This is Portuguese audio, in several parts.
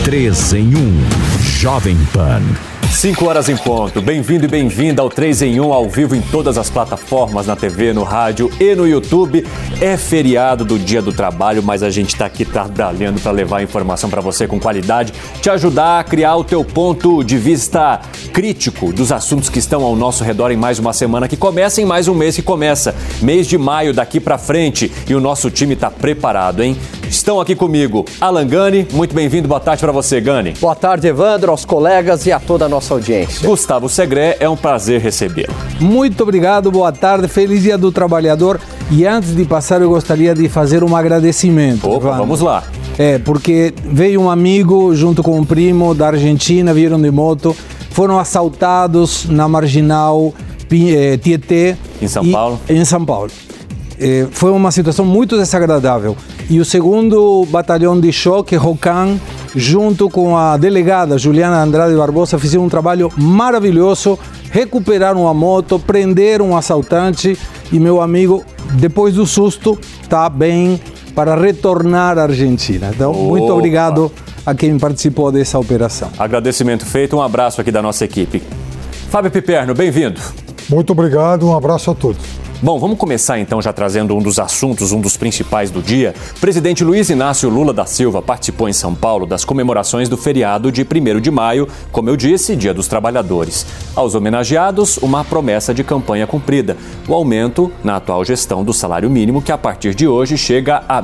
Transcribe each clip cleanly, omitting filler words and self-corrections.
3 em 1. Jovem Pan. 5 horas em ponto. Bem-vindo e bem-vinda ao 3 em 1, ao vivo em todas as plataformas, na TV, no rádio e no YouTube. É feriado do Dia do Trabalho, mas a gente está aqui trabalhando para levar a informação para você com qualidade, te ajudar a criar o teu ponto de vista crítico dos assuntos que estão ao nosso redor em mais uma semana que começa, em mais um mês que começa. Mês de maio daqui para frente e o nosso time está preparado, hein? Estão aqui comigo Alan Gani, muito bem-vindo, boa tarde para você, Gani. Boa tarde, Evandro, aos colegas e a toda a nossa audiência. Gustavo Segré, é um prazer recebê-lo. Muito obrigado, boa tarde, feliz Dia do Trabalhador. E antes de passar, eu gostaria de fazer um agradecimento. Opa, vamos lá. Porque veio um amigo junto com um primo da Argentina, vieram de moto, foram assaltados na Marginal Tietê. Em São Paulo? Em São Paulo. Foi uma situação muito desagradável. E o 2º Batalhão de Choque, ROCAM, junto com a delegada Juliana Andrade Barbosa, fizeram um trabalho maravilhoso, recuperaram a moto, prenderam um assaltante e meu amigo, depois do susto, está bem para retornar à Argentina. Então, muito obrigado a quem participou dessa operação. Agradecimento feito, um abraço aqui da nossa equipe. Fábio Piperno, bem-vindo. Muito obrigado, um abraço a todos. Bom, vamos começar então já trazendo um dos assuntos, um dos principais do dia. O presidente Luiz Inácio Lula da Silva participou em São Paulo das comemorações do feriado de 1º de maio, como eu disse, Dia dos Trabalhadores. Aos homenageados, uma promessa de campanha cumprida, o aumento na atual gestão do salário mínimo, que a partir de hoje chega a R$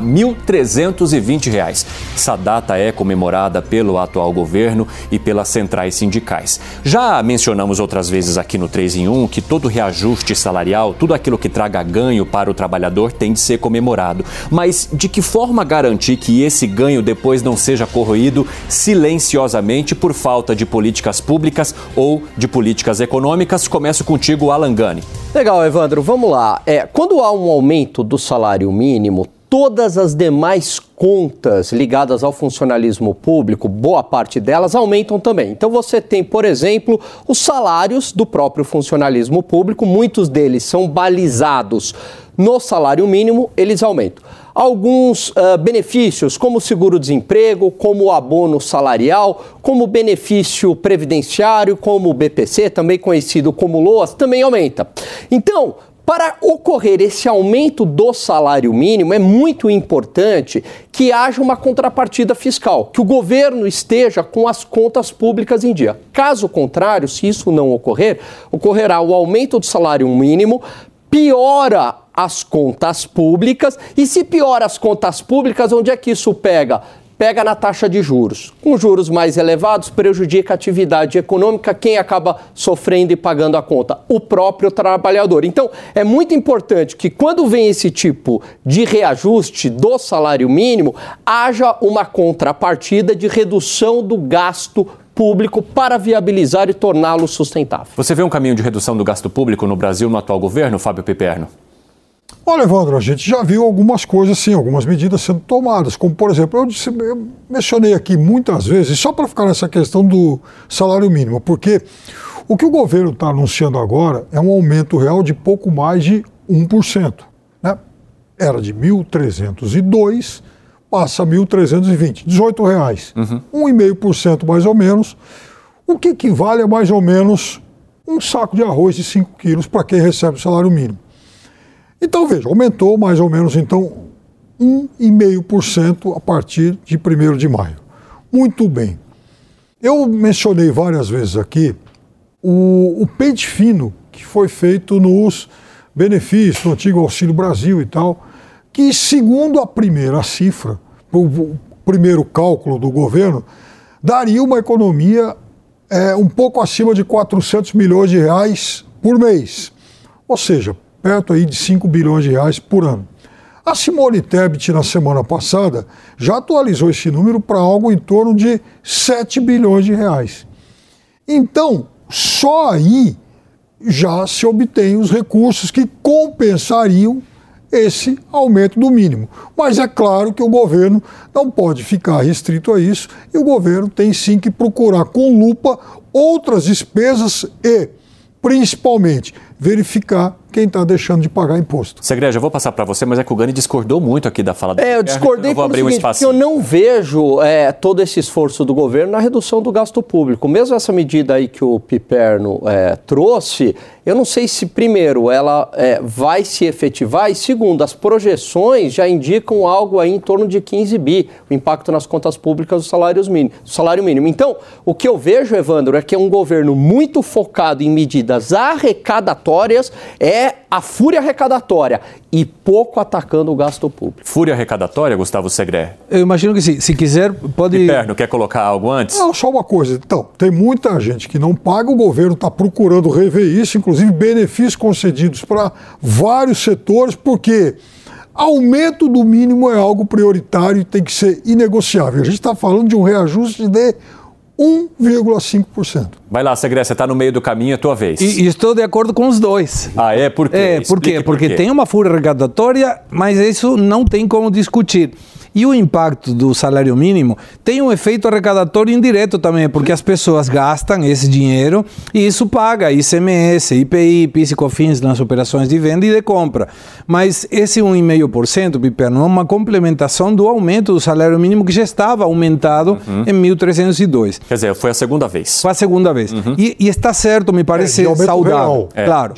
1.320. Essa data é comemorada pelo atual governo e pelas centrais sindicais. Já mencionamos outras vezes aqui no 3 em 1 que todo reajuste salarial, tudo aquilo que traga ganho para o trabalhador tem de ser comemorado. Mas de que forma garantir que esse ganho depois não seja corroído silenciosamente por falta de políticas públicas ou de políticas econômicas? Começo contigo, Alan Gani. Legal, Evandro, vamos lá. Quando há um aumento do salário mínimo, todas as demais contas ligadas ao funcionalismo público, boa parte delas aumentam também. Então você tem, por exemplo, os salários do próprio funcionalismo público, muitos deles são balizados no salário mínimo, eles aumentam. Alguns benefícios, como o seguro-desemprego, como o abono salarial, como o benefício previdenciário, como o BPC, também conhecido como LOAS, também aumenta. Então, para ocorrer esse aumento do salário mínimo, é muito importante que haja uma contrapartida fiscal, que o governo esteja com as contas públicas em dia. Caso contrário, se isso não ocorrer, ocorrerá o aumento do salário mínimo, piora as contas públicas, e se piora as contas públicas, onde é que isso pega? Pega na taxa de juros. Com juros mais elevados, prejudica a atividade econômica. Quem acaba sofrendo e pagando a conta? O próprio trabalhador. Então, é muito importante que quando vem esse tipo de reajuste do salário mínimo, haja uma contrapartida de redução do gasto público para viabilizar e torná-lo sustentável. Você vê um caminho de redução do gasto público no Brasil no atual governo, Fábio Piperno? Olha, Evandro, a gente já viu algumas coisas, sim, algumas medidas sendo tomadas, como, por exemplo, eu mencionei aqui muitas vezes, só para ficar nessa questão do salário mínimo, porque o que o governo está anunciando agora é um aumento real de pouco mais de 1%. Né? Era de 1.302, passa a 1.320, R$18. 1,5% mais ou menos, o que equivale a mais ou menos um saco de arroz de 5 quilos para quem recebe o salário mínimo. Então, veja, aumentou mais ou menos, então, 1,5% a partir de 1º de maio. Muito bem. Eu mencionei várias vezes aqui o pente fino que foi feito nos benefícios do antigo Auxílio Brasil e tal, que, segundo a primeira cifra, o primeiro cálculo do governo, daria uma economia um pouco acima de R$400 milhões por mês. Ou seja, perto aí de 5 bilhões de reais por ano. A Simone Tebet, na semana passada, já atualizou esse número para algo em torno de 7 bilhões de reais. Então, só aí já se obtém os recursos que compensariam esse aumento do mínimo. Mas é claro que o governo não pode ficar restrito a isso e o governo tem sim que procurar com lupa outras despesas e, principalmente, verificar quem está deixando de pagar imposto. Segre, já vou passar para você, mas é que o Gani discordou muito aqui da fala do eu discordei pelo seguinte, porque eu não vejo todo esse esforço do governo na redução do gasto público. Mesmo essa medida aí que o Piperno trouxe, eu não sei se, primeiro, ela vai se efetivar e, segundo, as projeções já indicam algo aí em torno de 15 bi, o impacto nas contas públicas do salário mínimo. Então, o que eu vejo, Evandro, é que é um governo muito focado em medidas arrecadatórias, a fúria arrecadatória e pouco atacando o gasto público. Fúria arrecadatória, Gustavo Segre? Eu imagino que sim. Se quiser, pode... Piperno, quer colocar algo antes? Não, só uma coisa. Então, tem muita gente que não paga, o governo está procurando rever isso, inclusive benefícios concedidos para vários setores, porque aumento do mínimo é algo prioritário e tem que ser inegociável. A gente está falando de um reajuste de 1,5%. Vai lá, Segre, você está no meio do caminho, é tua vez. E estou de acordo com os dois. Ah, é? Por quê? Por quê? Porque tem uma fúria arrecadatória, mas isso não tem como discutir. E o impacto do salário mínimo tem um efeito arrecadatório indireto também, porque as pessoas gastam esse dinheiro e isso paga ICMS, IPI, PIS e COFINS nas operações de venda e de compra. Mas esse 1,5%, Piperno, é uma complementação do aumento do salário mínimo que já estava aumentado em 1.302. Quer dizer, foi a segunda vez. Foi a segunda vez. E está certo, me parece saudável.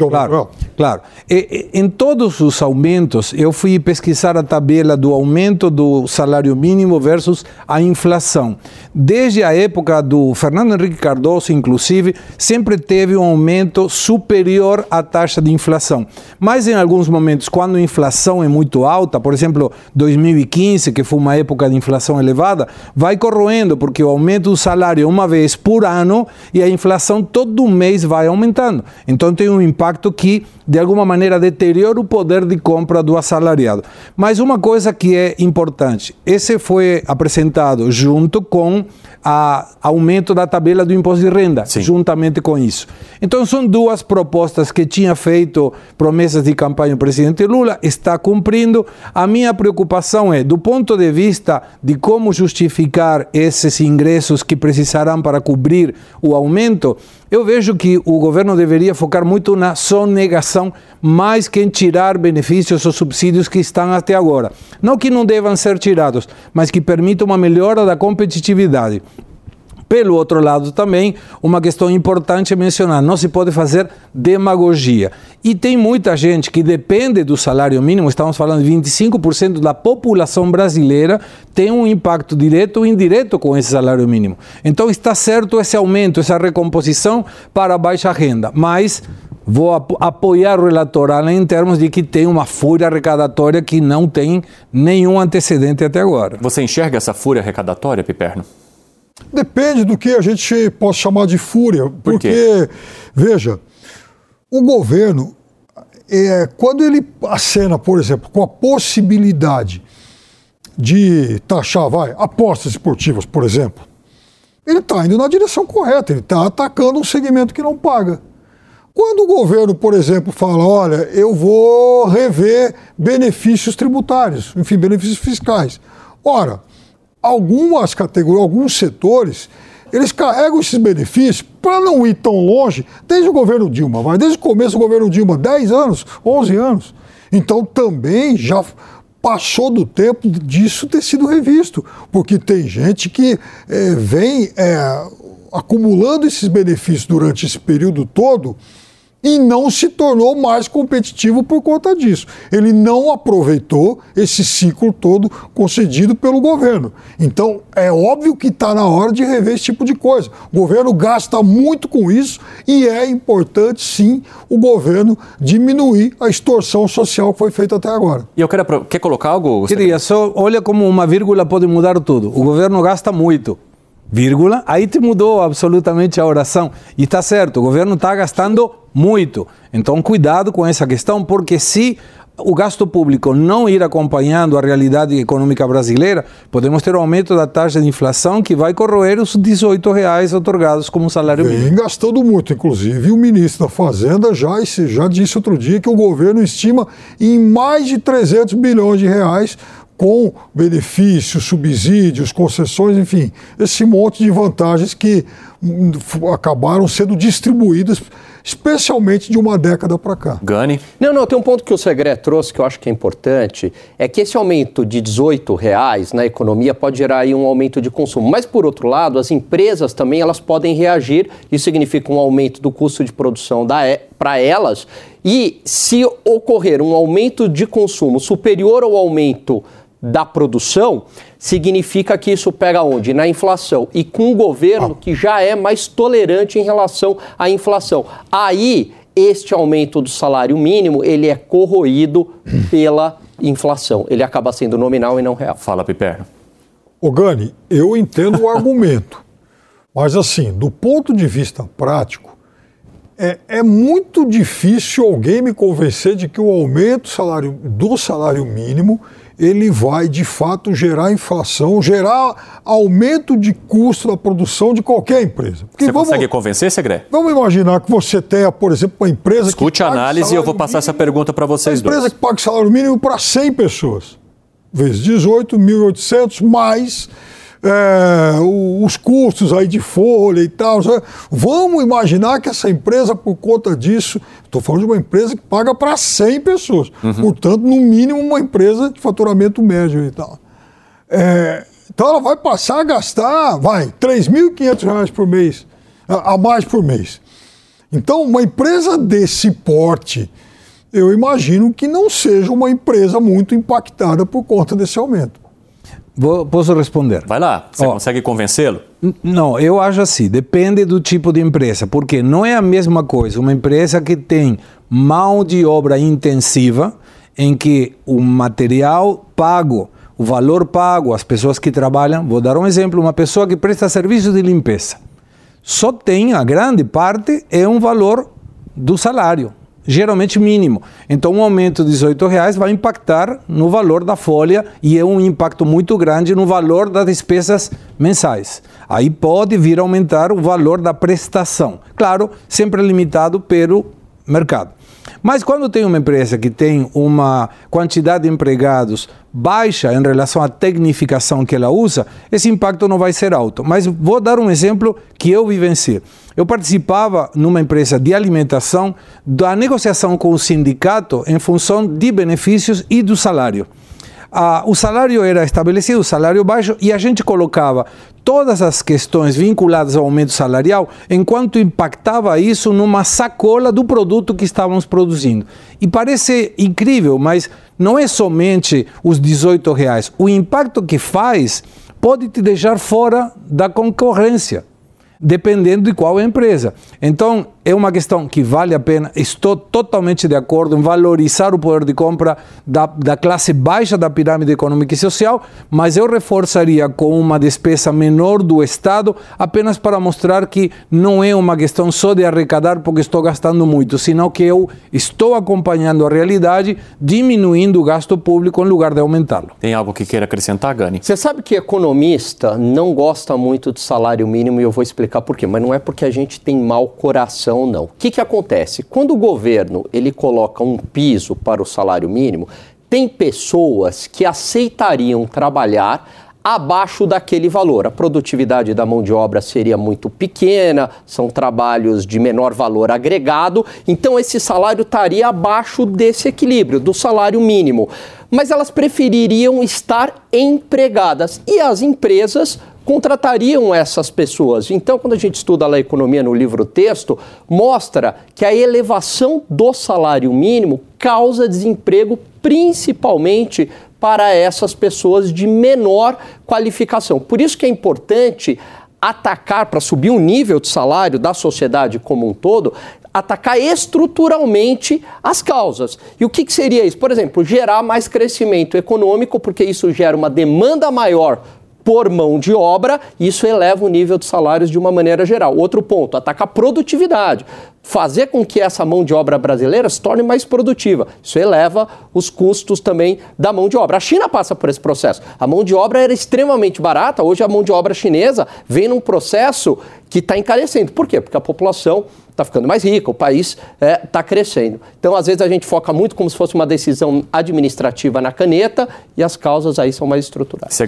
Claro. Em todos os aumentos, eu fui pesquisar a tabela do aumento do salário mínimo versus a inflação. Desde a época do Fernando Henrique Cardoso, inclusive, sempre teve um aumento superior à taxa de inflação. Mas em alguns momentos, quando a inflação é muito alta, por exemplo, 2015, que foi uma época de inflação elevada, vai corroendo, porque o aumento do salário é uma vez por ano e a inflação todo mês vai aumentando. Então tem um impacto que, de alguma maneira, deteriora o poder de compra do assalariado. Mas uma coisa que é importante, esse foi apresentado junto com o aumento da tabela do imposto de renda, juntamente com isso. Então são duas propostas que tinha feito promessas de campanha o presidente Lula, está cumprindo. A minha preocupação é, do ponto de vista de como justificar esses ingressos que precisarão para cobrir o aumento, eu vejo que o governo deveria focar muito na sonegação, mais que em tirar benefícios ou subsídios que estão até agora. Não que não devam ser tirados, mas que permitam uma melhora da competitividade. Pelo outro lado também, uma questão importante é mencionar, não se pode fazer demagogia. E tem muita gente que depende do salário mínimo, estamos falando de 25% da população brasileira, tem um impacto direto ou indireto com esse salário mínimo. Então está certo esse aumento, essa recomposição para a baixa renda, mas vou apoiar o relator em termos de que tem uma fúria arrecadatória que não tem nenhum antecedente até agora. Você enxerga essa fúria arrecadatória, Piperno? Depende do que a gente pode chamar de fúria, porque, veja, o governo, quando ele acena, por exemplo, com a possibilidade de taxar, apostas esportivas, por exemplo, ele está indo na direção correta, ele está atacando um segmento que não paga. Quando o governo, por exemplo, fala, olha, eu vou rever benefícios tributários, enfim, benefícios fiscais. Ora, algumas categorias, alguns setores, eles carregam esses benefícios para não ir tão longe, desde o governo Dilma, desde o começo do governo Dilma, 10 anos, 11 anos. Então também já passou do tempo disso ter sido revisto, porque tem gente que vem acumulando esses benefícios durante esse período todo e não se tornou mais competitivo por conta disso. Ele não aproveitou esse ciclo todo concedido pelo governo. Então, é óbvio que está na hora de rever esse tipo de coisa. O governo gasta muito com isso e é importante, sim, o governo diminuir a extorsão social que foi feita até agora. E eu quer colocar algo? Queria só, olha como uma vírgula pode mudar tudo. O governo gasta muito. Vírgula, aí te mudou absolutamente a oração. E está certo, o governo está gastando muito. Então, cuidado com essa questão, porque se o gasto público não ir acompanhando a realidade econômica brasileira, podemos ter um aumento da taxa de inflação que vai corroer os R$18 otorgados como salário mínimo. Vem gastando muito, inclusive o ministro da Fazenda já disse outro dia que o governo estima em mais de 300 bilhões de reais com benefícios, subsídios, concessões, enfim, esse monte de vantagens que acabaram sendo distribuídas, especialmente de uma década para cá. Gani? Não, tem um ponto que o Segré trouxe que eu acho que é importante, é que esse aumento de R$18 na economia pode gerar aí um aumento de consumo. Mas, por outro lado, as empresas também elas podem reagir, isso significa um aumento do custo de produção para elas, e se ocorrer um aumento de consumo superior ao aumento da produção, significa que isso pega onde? Na inflação. E com um governo que já é mais tolerante em relação à inflação. Aí, este aumento do salário mínimo, ele é corroído pela inflação. Ele acaba sendo nominal e não real. Fala, Piperno. Ô Gani, eu entendo o argumento, mas assim, do ponto de vista prático, é muito difícil alguém me convencer de que o aumento do salário mínimo ele vai, de fato, gerar inflação, gerar aumento de custo da produção de qualquer empresa. Porque você consegue convencer, Segré? Vamos imaginar que você tenha, por exemplo, uma empresa Escute a análise e eu vou passar essa pergunta para vocês dois. Uma empresa que paga salário mínimo para 100 pessoas, vezes 18, 1.800, mais os custos aí de folha e tal. Vamos imaginar que essa empresa, por conta disso, estou falando de uma empresa que paga para 100 pessoas, portanto, no mínimo, uma empresa de faturamento médio e tal. Então, ela vai passar a gastar, R$3.500 por mês, a mais por mês. Então, uma empresa desse porte, eu imagino que não seja uma empresa muito impactada por conta desse aumento. Posso responder? Vai lá, você consegue convencê-lo? Não, eu acho assim, depende do tipo de empresa, porque não é a mesma coisa uma empresa que tem mão de obra intensiva, em que o material pago, o valor pago, as pessoas que trabalham, vou dar um exemplo, uma pessoa que presta serviço de limpeza, só tem, a grande parte, é um valor do salário, geralmente mínimo. Então, um aumento de R$18 vai impactar no valor da folha e é um impacto muito grande no valor das despesas mensais. Aí pode vir a aumentar o valor da prestação. Claro, sempre limitado pelo mercado. Mas quando tem uma empresa que tem uma quantidade de empregados baixa em relação à tecnificação que ela usa, esse impacto não vai ser alto. Mas vou dar um exemplo que eu vivenciei. Eu participava numa empresa de alimentação da negociação com o sindicato em função de benefícios e do salário. O salário era estabelecido, o salário baixo, e a gente colocava todas as questões vinculadas ao aumento salarial enquanto impactava isso numa sacola do produto que estávamos produzindo. E parece incrível, mas não é somente os R$18. O impacto que faz pode te deixar fora da concorrência, dependendo de qual é a empresa. Então, é uma questão que vale a pena, estou totalmente de acordo em valorizar o poder de compra da classe baixa da pirâmide econômica e social, mas eu reforçaria com uma despesa menor do Estado, apenas para mostrar que não é uma questão só de arrecadar porque estou gastando muito, senão que eu estou acompanhando a realidade, diminuindo o gasto público em lugar de aumentá-lo. Tem algo que queira acrescentar, Gani? Você sabe que economista não gosta muito de salário mínimo e eu vou explicar por quê, mas não é porque a gente tem mau coração, não. O que acontece? Quando o governo ele coloca um piso para o salário mínimo, tem pessoas que aceitariam trabalhar abaixo daquele valor. A produtividade da mão de obra seria muito pequena, são trabalhos de menor valor agregado, então esse salário estaria abaixo desse equilíbrio, do salário mínimo. Mas elas prefeririam estar empregadas e as empresas contratariam essas pessoas. Então, quando a gente estuda a economia no livro texto, mostra que a elevação do salário mínimo causa desemprego principalmente para essas pessoas de menor qualificação. Por isso que é importante atacar, para subir o nível de salário da sociedade como um todo, atacar estruturalmente as causas. E o que seria isso? Por exemplo, gerar mais crescimento econômico, porque isso gera uma demanda maior por mão de obra, isso eleva o nível de salários de uma maneira geral. Outro ponto, atacar a produtividade. Fazer com que essa mão de obra brasileira se torne mais produtiva. Isso eleva os custos também da mão de obra. A China passa por esse processo. A mão de obra era extremamente barata, hoje a mão de obra chinesa vem num processo que está encarecendo. Por quê? Porque a população está ficando mais rica, o país está crescendo. Então, às vezes, a gente foca muito como se fosse uma decisão administrativa na caneta e as causas aí são mais estruturais. Segré.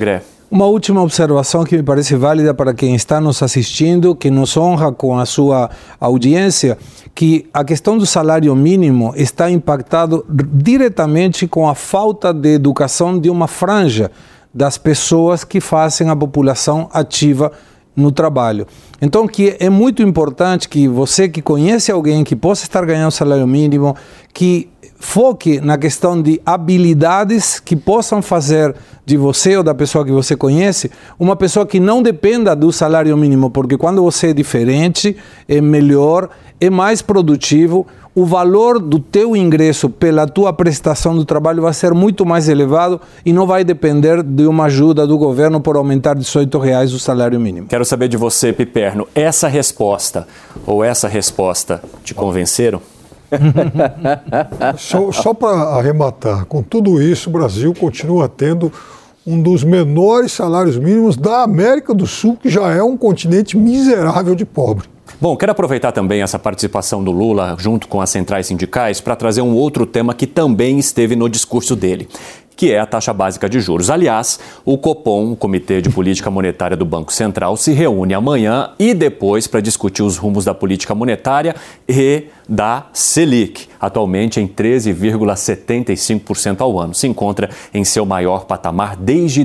Uma última observação que me parece válida para quem está nos assistindo, que nos honra com a sua audiência, que a questão do salário mínimo está impactado diretamente com a falta de educação de uma franja das pessoas que fazem a população ativa no trabalho. Então, que é muito importante que você que conhece alguém que possa estar ganhando salário mínimo, que foque na questão de habilidades que possam fazer de você ou da pessoa que você conhece uma pessoa que não dependa do salário mínimo, porque quando você é diferente, é melhor, é mais produtivo, o valor do teu ingresso pela tua prestação do trabalho vai ser muito mais elevado e não vai depender de uma ajuda do governo por aumentar R$18 o salário mínimo. Quero saber de você, Piperno, essa resposta te convenceram? Só para arrematar, com tudo isso, o Brasil continua tendo um dos menores salários mínimos da América do Sul, que já é um continente miserável de pobre. Bom, quero aproveitar também essa participação do Lula junto com as centrais sindicais para trazer um outro tema que também esteve no discurso dele, que é a taxa básica de juros. Aliás, o Copom, o Comitê de Política Monetária do Banco Central, se reúne amanhã e depois para discutir os rumos da política monetária e da Selic, atualmente em 13,75% ao ano. Se encontra em seu maior patamar desde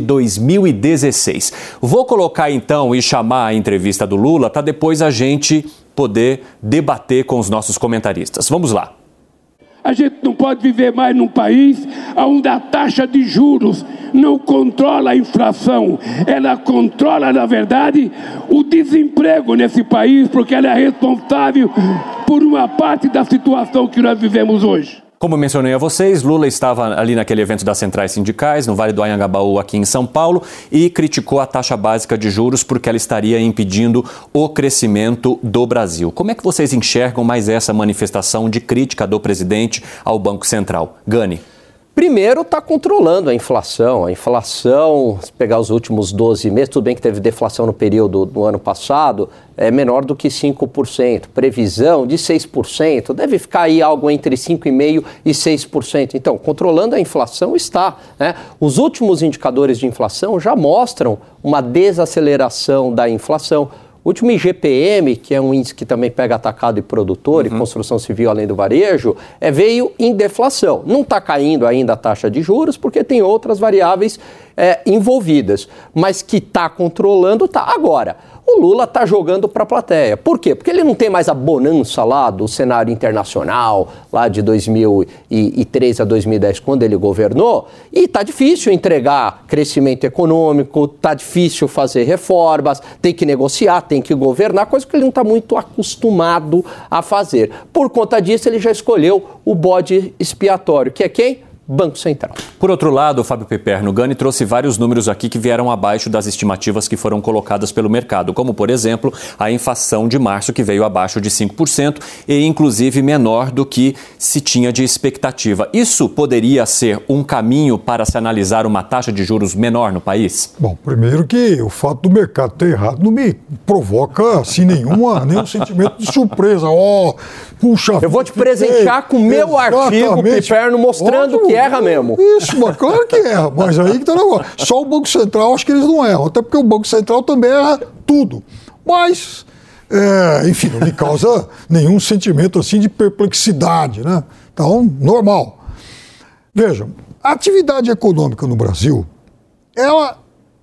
2016. Vou colocar então e chamar a entrevista do Lula para depois a gente poder debater com os nossos comentaristas. Vamos lá. A gente não pode viver mais num país onde a taxa de juros não controla a inflação. Ela controla, na verdade, o desemprego nesse país, porque ela é responsável por uma parte da situação que nós vivemos hoje. Como mencionei a vocês, Lula estava ali naquele evento das centrais sindicais, no Vale do Anhangabaú, aqui em São Paulo, e criticou a taxa básica de juros porque ela estaria impedindo o crescimento do Brasil. Como é que vocês enxergam mais essa manifestação de crítica do presidente ao Banco Central? Gani. Primeiro, está controlando a inflação. A inflação, se pegar os últimos 12 meses, tudo bem que teve deflação no período do ano passado, é menor do que 5%. Previsão de 6%, deve ficar aí algo entre 5,5% e 6%. Então, controlando a inflação está, né? Os últimos indicadores de inflação já mostram uma desaceleração da inflação. O último IGPM, que é um índice que também pega atacado e produtor e construção civil além do varejo, veio em deflação. Não está caindo ainda a taxa de juros porque tem outras variáveis envolvidas, mas que está controlando, está. Agora, o Lula está jogando para a plateia. Por quê? Porque ele não tem mais a bonança lá do cenário internacional, lá de 2003 a 2010, quando ele governou, e está difícil entregar crescimento econômico, está difícil fazer reformas, tem que negociar, tem que governar, coisa que ele não está muito acostumado a fazer. Por conta disso, ele já escolheu o bode expiatório, que é quem? Banco Central. Por outro lado, Fábio Piperno, Gani trouxe vários números aqui que vieram abaixo das estimativas que foram colocadas pelo mercado, como, por exemplo, a inflação de março, que veio abaixo de 5% e, inclusive, menor do que se tinha de expectativa. Isso poderia ser um caminho para se analisar uma taxa de juros menor no país? Bom, primeiro que o fato do mercado ter errado não me provoca, assim, nenhum sentimento de surpresa. Puxa, eu vou te presentear com o meu artigo, Piperno, mostrando que erra mesmo. Isso, mas claro que erra, mas aí que tá o negócio. Só o Banco Central, acho que eles não erram, até porque o Banco Central também erra tudo. Mas, enfim, não me causa nenhum sentimento assim de perplexidade, né? Então, normal. Vejam, a atividade econômica no Brasil, ela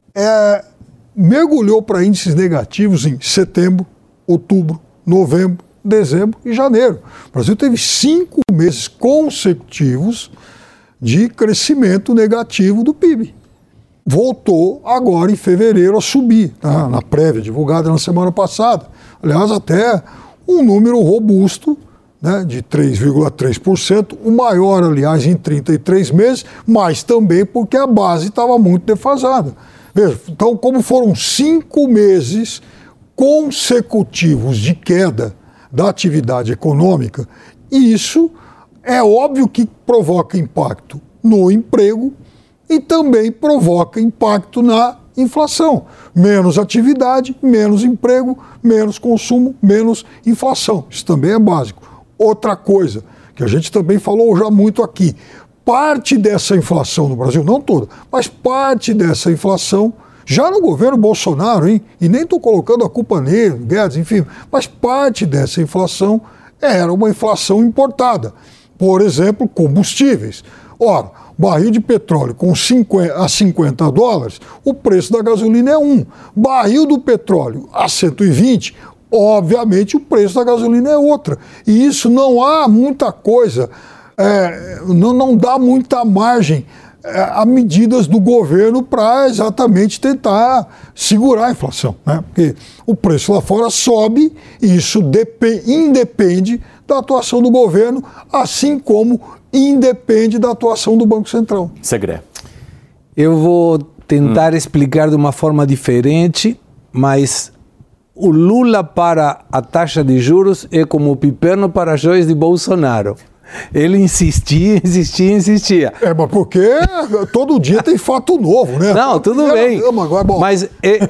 mergulhou para índices negativos em setembro, outubro, novembro, dezembro e janeiro. O Brasil teve 5 meses consecutivos de crescimento negativo do PIB. Voltou agora em fevereiro a subir, tá? Na prévia divulgada na semana passada. Aliás, até um número robusto, né, de 3,3%, o maior, aliás, em 33 meses, mas também porque a base estava muito defasada. Veja, então, como foram 5 meses consecutivos de queda da atividade econômica, isso é óbvio que provoca impacto no emprego e também provoca impacto na inflação. Menos atividade, menos emprego, menos consumo, menos inflação. Isso também é básico. Outra coisa, que a gente também falou já muito aqui, parte dessa inflação no Brasil, não toda, mas parte dessa inflação Já no governo Bolsonaro, hein? E nem estou colocando a culpa nele, Guedes, enfim, mas parte dessa inflação era uma inflação importada. Por exemplo, combustíveis. Ora, barril de petróleo a 50 dólares, o preço da gasolina é 1. Barril do petróleo a 120, obviamente o preço da gasolina é outra. E isso não há muita coisa, não dá muita margem a medidas do governo para exatamente tentar segurar a inflação, né? Porque o preço lá fora sobe e isso independe da atuação do governo, assim como independe da atuação do Banco Central. Segré. Eu vou tentar explicar de uma forma diferente, mas o Lula para a taxa de juros é como o Piperno para as joias de Bolsonaro. Ele insistia. Mas porque todo dia tem fato novo, né? Não, tudo bem. Agora, bom. Mas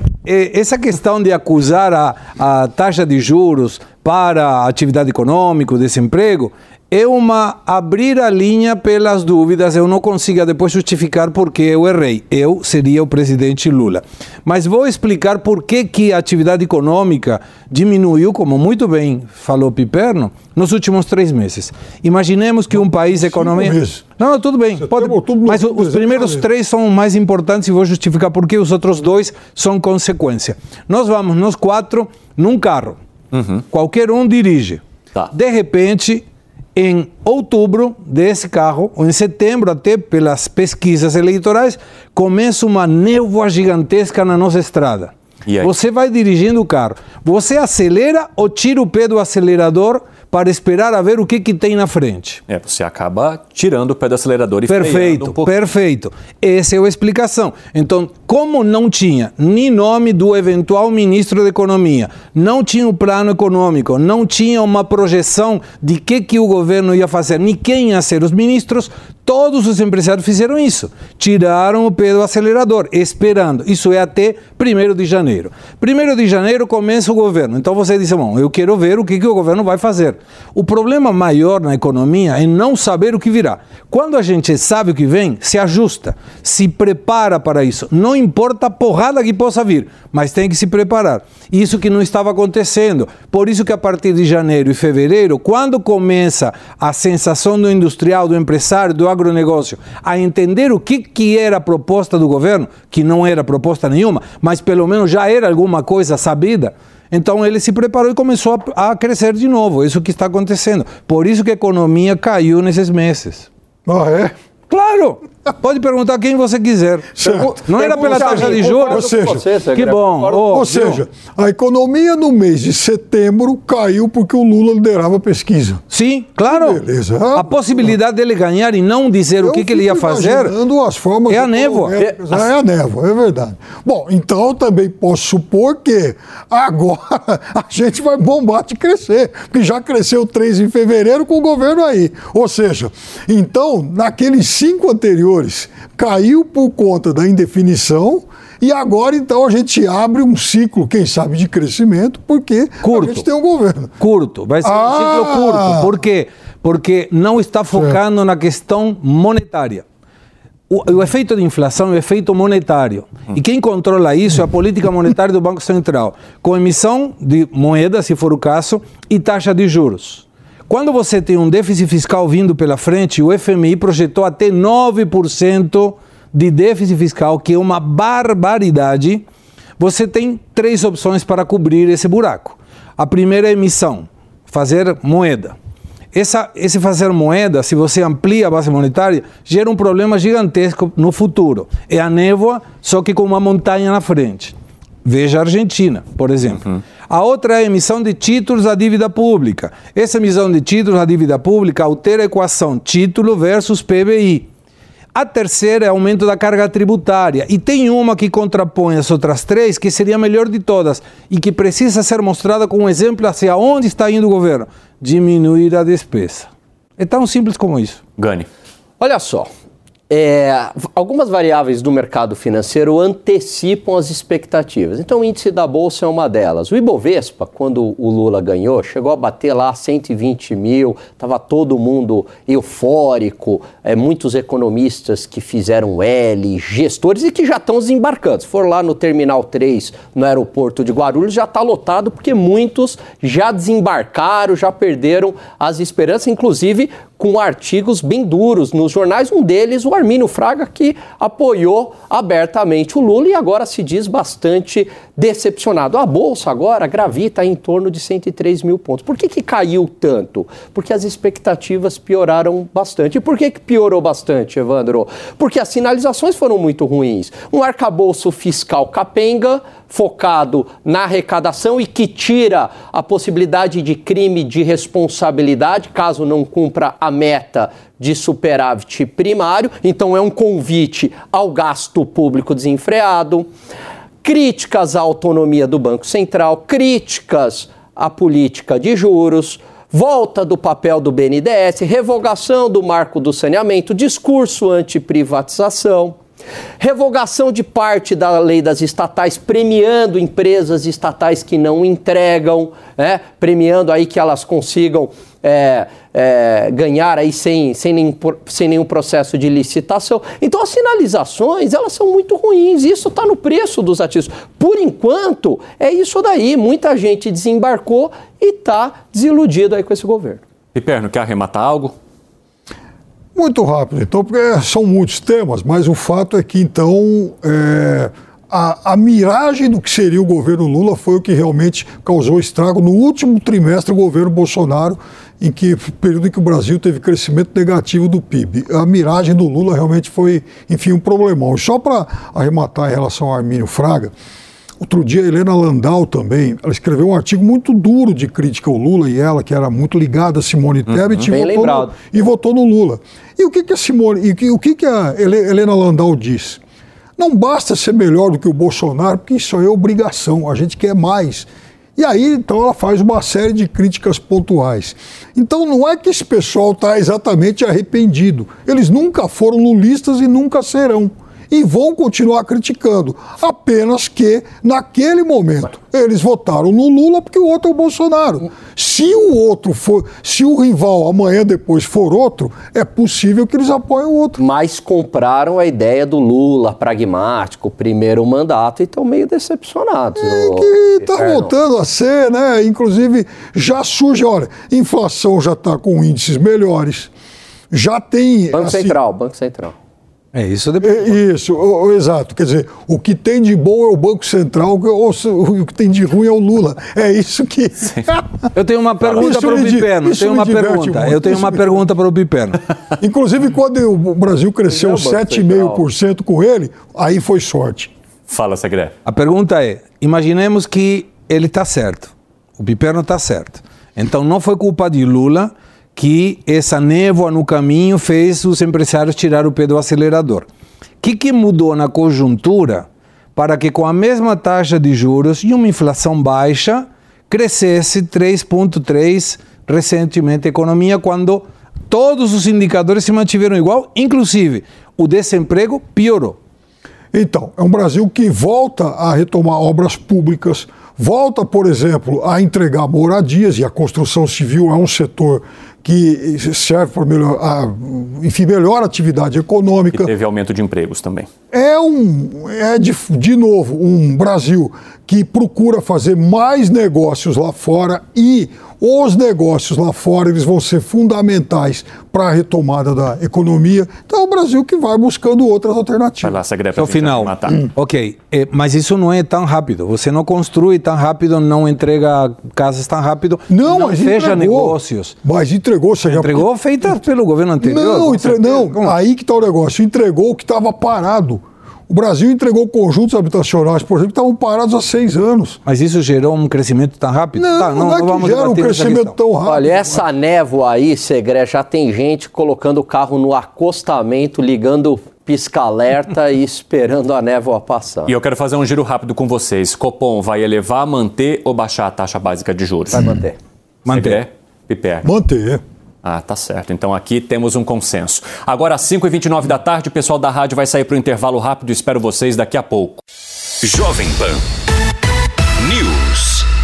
essa questão de acusar a taxa de juros para a atividade econômica, o desemprego, é abrir a linha pelas dúvidas. Eu não consigo depois justificar porque eu errei. Eu seria o presidente Lula. Mas vou explicar por que a atividade econômica diminuiu, como muito bem falou Piperno, nos últimos 3 meses. Imaginemos que um país economia... Não, tudo bem. Mas os primeiros 3 são mais importantes e vou justificar por que os outros 2 são consequência. Nós vamos, nós 4, num carro. Qualquer um dirige. Tá. De repente... Em outubro desse carro, ou em setembro, até pelas pesquisas eleitorais, começa uma névoa gigantesca na nossa estrada. Você vai dirigindo o carro. Você acelera ou tira o pé do acelerador para esperar a ver o que tem na frente? Você acaba tirando o pé do acelerador e freando um pouco. Perfeito. Essa é a explicação. Então, como não tinha nem nome do eventual ministro da Economia, não tinha um plano econômico, não tinha uma projeção de que o governo ia fazer, nem quem ia ser os ministros, todos os empresários fizeram isso. Tiraram o pé do acelerador, esperando. Isso é até 1º de janeiro. 1º de janeiro começa o governo. Então você diz, bom, eu quero ver o que o governo vai fazer. O problema maior na economia é não saber o que virá. Quando a gente sabe o que vem, se ajusta, se prepara para isso. Não importa a porrada que possa vir, mas tem que se preparar. Isso que não estava acontecendo. Por isso que a partir de janeiro e fevereiro, quando começa a sensação do industrial, do empresário, do agronegócio, a entender o que era a proposta do governo, que não era proposta nenhuma, mas pelo menos já era alguma coisa sabida, então ele se preparou e começou a crescer de novo. Isso que está acontecendo. Por isso que a economia caiu nesses meses. Ah, é? Claro! Pode perguntar quem você quiser. Não era pela taxa de juros? Ou seja, que bom. Ou seja, a economia no mês de setembro caiu porque o Lula liderava a pesquisa. Sim, claro. Beleza. A possibilidade dele ganhar e não dizer o que ele ia fazer as formas é a névoa. É a névoa, é verdade. Bom, então eu também posso supor que agora a gente vai bombar de crescer, porque já cresceu 3 em fevereiro com o governo aí. Ou seja, então, naqueles 5 anteriores, caiu por conta da indefinição e agora então a gente abre um ciclo, quem sabe, de crescimento, porque a gente tem um governo. Curto, vai ser um ciclo curto. Por quê? Porque não está focando na questão monetária. O efeito de inflação é o efeito monetário. E quem controla isso é a política monetária do Banco Central, com emissão de moeda, se for o caso, e taxa de juros. Quando você tem um déficit fiscal vindo pela frente, o FMI projetou até 9% de déficit fiscal, que é uma barbaridade. Você tem 3 opções para cobrir esse buraco. A primeira é emissão, fazer moeda. Esse fazer moeda, se você amplia a base monetária, gera um problema gigantesco no futuro. É a névoa, só que com uma montanha na frente. Veja a Argentina, por exemplo. A outra é a emissão de títulos à dívida pública. Essa emissão de títulos à dívida pública altera a equação título versus PBI. A terceira é aumento da carga tributária. E tem uma que contrapõe as outras 3, que seria a melhor de todas e que precisa ser mostrada com um exemplo hacia onde está indo o governo. Diminuir a despesa. É tão simples como isso. Gani. Olha só. Algumas variáveis do mercado financeiro antecipam as expectativas. Então, o índice da Bolsa é uma delas. O Ibovespa, quando o Lula ganhou, chegou a bater lá 120 mil, estava todo mundo eufórico, muitos economistas que fizeram L, gestores e que já estão desembarcando. Se for lá no Terminal 3, no aeroporto de Guarulhos, já está lotado, porque muitos já desembarcaram, já perderam as esperanças, inclusive com artigos bem duros nos jornais, um deles o Armínio Fraga, que apoiou abertamente o Lula e agora se diz bastante decepcionado. A Bolsa agora gravita em torno de 103 mil pontos. Por que caiu tanto? Porque as expectativas pioraram bastante. E por que piorou bastante, Evandro? Porque as sinalizações foram muito ruins. Um arcabouço fiscal capenga, focado na arrecadação e que tira a possibilidade de crime de responsabilidade, caso não cumpra a meta de superávit primário. Então é um convite ao gasto público desenfreado. Críticas à autonomia do Banco Central, críticas à política de juros, volta do papel do BNDES, revogação do marco do saneamento, discurso anti-privatização, revogação de parte da lei das estatais, premiando empresas estatais que não entregam, premiando aí que elas consigam ganhar aí sem nenhum processo de licitação. Então as sinalizações, elas são muito ruins, isso está no preço dos ativos. Por enquanto, é isso daí, muita gente desembarcou e está desiludido aí com esse governo. Piperno, quer arrematar algo? Muito rápido, então, porque são muitos temas, mas o fato é que, então, a miragem do que seria o governo Lula foi o que realmente causou estrago no último trimestre do governo Bolsonaro, período em que o Brasil teve crescimento negativo do PIB. A miragem do Lula realmente foi, enfim, um problemão. E só para arrematar em relação ao Armínio Fraga, outro dia a Helena Landau também, ela escreveu um artigo muito duro de crítica ao Lula, e ela, que era muito ligada a Simone Tebet, votou no Lula. E o que a Helena Landau disse? Não basta ser melhor do que o Bolsonaro, porque isso é obrigação, a gente quer mais. E aí, então, ela faz uma série de críticas pontuais. Então, não é que esse pessoal está exatamente arrependido. Eles nunca foram lulistas e nunca serão. E vão continuar criticando. Apenas que, naquele momento, eles votaram no Lula porque o outro é o Bolsonaro. Se o rival amanhã depois for outro, é possível que eles apoiem o outro. Mas compraram a ideia do Lula, pragmático, primeiro mandato, e estão meio decepcionados. Que está voltando a ser, né? Inclusive, já surge, olha, inflação já está com índices melhores, já tem... Banco Central. Isso depois. Exato. Quer dizer, o que tem de bom é o Banco Central, o que tem de ruim é o Lula. É isso que... Eu tenho uma pergunta para o Piperno. Eu tenho uma pergunta para o Piperno. Inclusive, quando o Brasil cresceu 7,5% com ele, aí foi sorte. Fala, Segré. A pergunta é, imaginemos que ele está certo, o Piperno está certo. Então não foi culpa de Lula que essa névoa no caminho fez os empresários tirar o pé do acelerador. O que mudou na conjuntura para que com a mesma taxa de juros e uma inflação baixa crescesse 3,3% recentemente a economia, quando todos os indicadores se mantiveram igual, inclusive o desemprego piorou? Então, é um Brasil que volta a retomar obras públicas, volta, por exemplo, a entregar moradias, e a construção civil é um setor que serve para melhor atividade econômica. E teve aumento de empregos também. De novo, um Brasil que procura fazer mais negócios lá fora, e os negócios lá fora eles vão ser fundamentais para a retomada da economia. Então é o Brasil que vai buscando outras alternativas. Vai lá, Segré, ao final. Ok, mas isso não é tão rápido. Você não construi tão rápido, não entrega casas tão rápido, não fecha negócios. Mas entregou feita pelo governo anterior. Não, aí que está o negócio. Entregou o que estava parado. O Brasil entregou conjuntos habitacionais, por exemplo, que estavam parados há 6 anos. Mas isso gerou um crescimento tão rápido? Não é que gera um crescimento tão rápido. Olha, essa névoa aí, Segré, já tem gente colocando o carro no acostamento, ligando pisca-alerta e esperando a névoa passar. E eu quero fazer um giro rápido com vocês. Copom vai elevar, manter ou baixar a taxa básica de juros? Vai manter. Segré, Piperno. Manter. Ah, tá certo. Então aqui temos um consenso. Agora às 5h29 da tarde, o pessoal da rádio vai sair para o intervalo rápido. Espero vocês daqui a pouco. Jovem Pan News.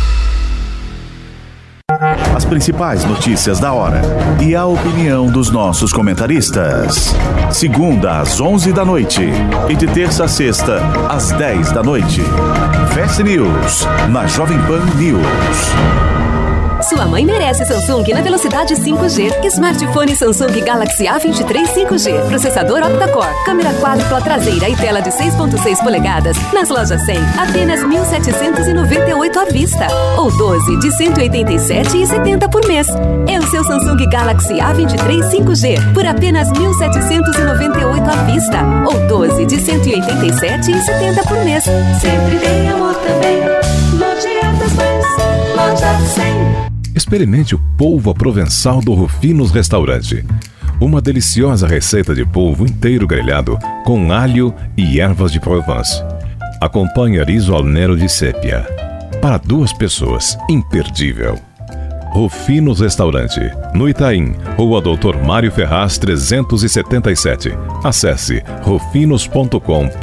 As principais notícias da hora e a opinião dos nossos comentaristas. Segunda às 11 da noite e de terça a sexta às 10 da noite. Fast News na Jovem Pan News. Sua mãe merece Samsung na velocidade 5G. Smartphone Samsung Galaxy A23 5G. Processador octa-core, câmera quádrupla traseira e tela de 6.6 polegadas. Nas lojas 100, apenas 1.798 à vista. Ou 12 de 187,70 por mês. É o seu Samsung Galaxy A23 5G por apenas 1.798 à vista. Ou 12 de 187,70 por mês. Sempre tem amor também. Loja das Mães, loja 100. Experimente o polvo à provençal do Rufinos Restaurante. Uma deliciosa receita de polvo inteiro grelhado com alho e ervas de Provence. Acompanhe riso al nero de sépia. Para 2 pessoas, imperdível. Rufinos Restaurante, no Itaim, Rua Doutor Mário Ferraz 377. Acesse rufinos.com.br.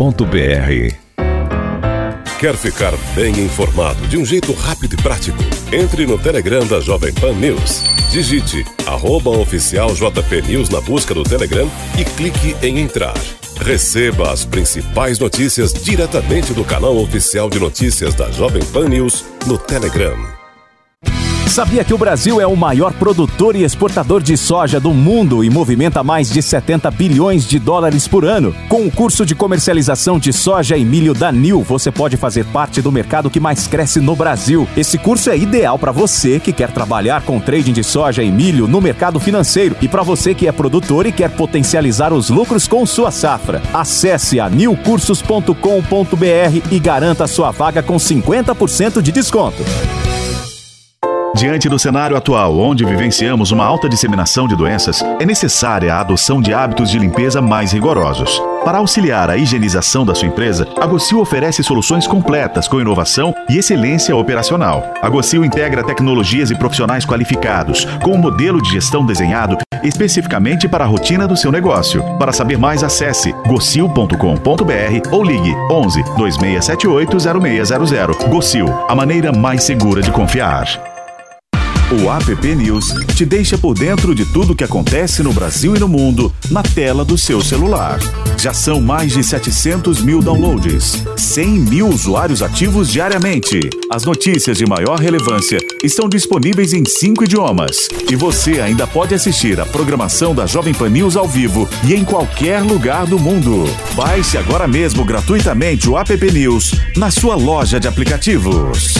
Quer ficar bem informado de um jeito rápido e prático? Entre no Telegram da Jovem Pan News. Digite @oficialJPNews na busca do Telegram e clique em entrar. Receba as principais notícias diretamente do canal oficial de notícias da Jovem Pan News no Telegram. Sabia que o Brasil é o maior produtor e exportador de soja do mundo e movimenta mais de 70 bilhões de dólares por ano? Com o curso de comercialização de soja e milho da NIL, você pode fazer parte do mercado que mais cresce no Brasil. Esse curso é ideal para você que quer trabalhar com trading de soja e milho no mercado financeiro e para você que é produtor e quer potencializar os lucros com sua safra. Acesse a nilcursos.com.br e garanta sua vaga com 50% de desconto. Diante do cenário atual, onde vivenciamos uma alta disseminação de doenças, é necessária a adoção de hábitos de limpeza mais rigorosos. Para auxiliar a higienização da sua empresa, a Gocil oferece soluções completas com inovação e excelência operacional. A Gocil integra tecnologias e profissionais qualificados, com um modelo de gestão desenhado especificamente para a rotina do seu negócio. Para saber mais, acesse gocil.com.br ou ligue 11 2678 0600. Gocil, a maneira mais segura de confiar. O App News te deixa por dentro de tudo que acontece no Brasil e no mundo na tela do seu celular. Já são mais de 700 mil downloads, 100 mil usuários ativos diariamente. As notícias de maior relevância estão disponíveis em 5 idiomas. E você ainda pode assistir a programação da Jovem Pan News ao vivo e em qualquer lugar do mundo. Baixe agora mesmo gratuitamente o App News na sua loja de aplicativos.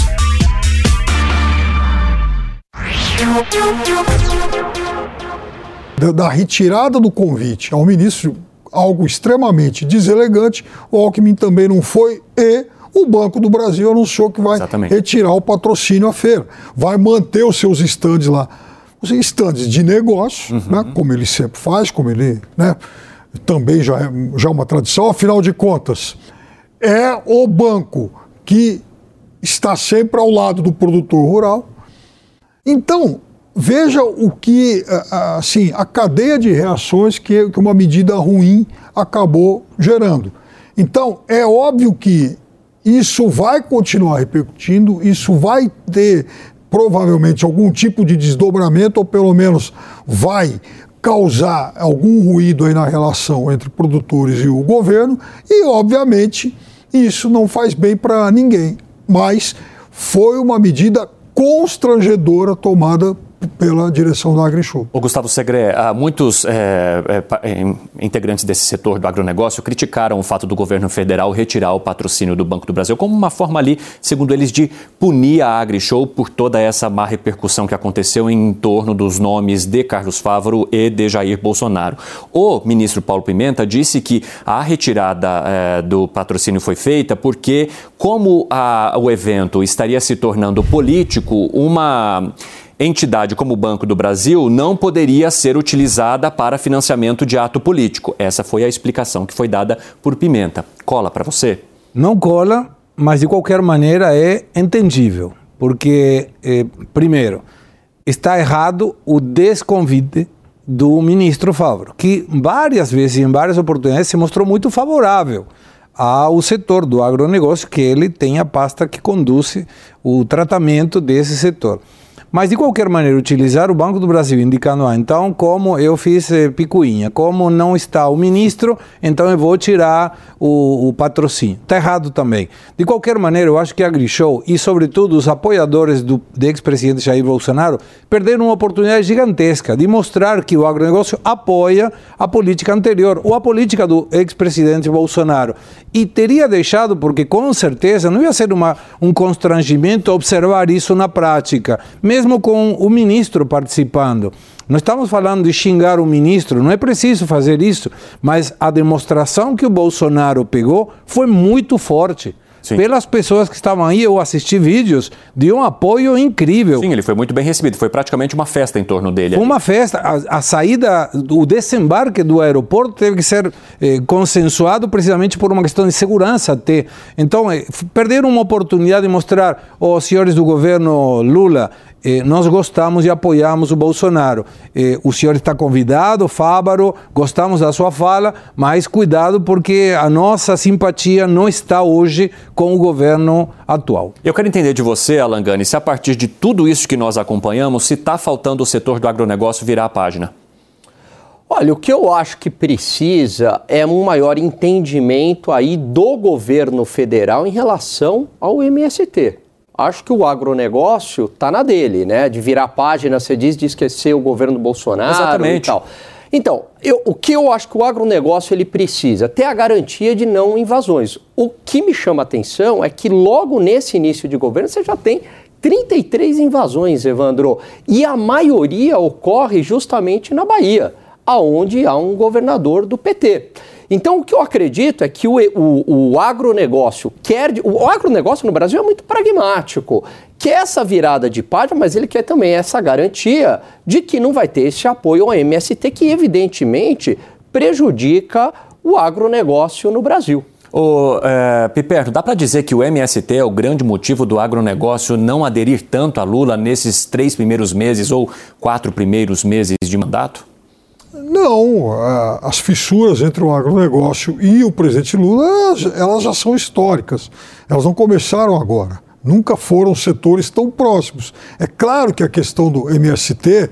Da retirada do convite ao ministro, algo extremamente deselegante, o Alckmin também não foi, e o Banco do Brasil anunciou que vai retirar o patrocínio à feira. Vai manter os seus estandes lá, os estandes de negócio, né, como ele sempre faz, como ele, né, também já é uma tradição. Afinal de contas, é o banco que está sempre ao lado do produtor rural. Então, veja o que, assim, a cadeia de reações que uma medida ruim acabou gerando. Então, é óbvio que isso vai continuar repercutindo, isso vai ter provavelmente algum tipo de desdobramento, ou pelo menos vai causar algum ruído aí na relação entre produtores e o governo, e obviamente isso não faz bem para ninguém, mas foi uma medida constrangedora tomada pela direção da AgriShow. O Gustavo Segré, muitos integrantes desse setor do agronegócio criticaram o fato do governo federal retirar o patrocínio do Banco do Brasil como uma forma ali, segundo eles, de punir a AgriShow por toda essa má repercussão que aconteceu em torno dos nomes de Carlos Fávaro e de Jair Bolsonaro. O ministro Paulo Pimenta disse que a retirada do patrocínio foi feita porque, como o evento estaria se tornando político, uma entidade como o Banco do Brasil não poderia ser utilizada para financiamento de ato político. Essa foi a explicação que foi dada por Pimenta. Cola para você? Não cola, mas de qualquer maneira é entendível. Porque, primeiro, está errado o desconvite do ministro Fávaro, que várias vezes, em várias oportunidades, se mostrou muito favorável ao setor do agronegócio, que ele tem a pasta que conduz o tratamento desse setor. Mas, de qualquer maneira, utilizar o Banco do Brasil indicando, então, como eu fiz picuinha, como não está o ministro, então eu vou tirar o patrocínio. Está errado também. De qualquer maneira, eu acho que a AgriShow e, sobretudo, os apoiadores do ex-presidente Jair Bolsonaro perderam uma oportunidade gigantesca de mostrar que o agronegócio apoia a política anterior, ou a política do ex-presidente Bolsonaro. E teria deixado, porque com certeza não ia ser um constrangimento observar isso na prática, mesmo com o ministro participando. Não estamos falando de xingar o ministro, não é preciso fazer isso, mas a demonstração que o Bolsonaro pegou foi muito forte. Sim. Pelas pessoas que estavam aí, eu assisti vídeos de um apoio incrível. Sim, ele foi muito bem recebido, foi praticamente uma festa em torno dele. Foi uma festa, a saída, o desembarque do aeroporto teve que ser consensuado precisamente por uma questão de segurança até. Então, perderam uma oportunidade de mostrar, os senhores do governo Lula, nós gostamos e apoiamos o Bolsonaro. O senhor está convidado, Fávaro, gostamos da sua fala, mas cuidado porque a nossa simpatia não está hoje com o governo atual. Eu quero entender de você, Alan Gani, se a partir de tudo isso que nós acompanhamos, se está faltando o setor do agronegócio virar a página. Olha, o que eu acho que precisa é um maior entendimento aí do governo federal em relação ao MST. Acho que o agronegócio está na dele, né? De virar página, você diz, de esquecer o governo Bolsonaro. Exatamente. E tal. Então, o que eu acho que o agronegócio ele precisa? Ter a garantia de não invasões. O que me chama a atenção é que logo nesse início de governo você já tem 33 invasões, Evandro. E a maioria ocorre justamente na Bahia, aonde há um governador do PT. Então, o que eu acredito é que o agronegócio o agronegócio no Brasil é muito pragmático, quer essa virada de página, mas ele quer também essa garantia de que não vai ter esse apoio ao MST, que evidentemente prejudica o agronegócio no Brasil. Piperno, dá para dizer que o MST é o grande motivo do agronegócio não aderir tanto a Lula nesses 3 primeiros meses ou 4 primeiros meses de mandato? Não, as fissuras entre o agronegócio e o presidente Lula, elas já são históricas. Elas não começaram agora. Nunca foram setores tão próximos. É claro que a questão do MST,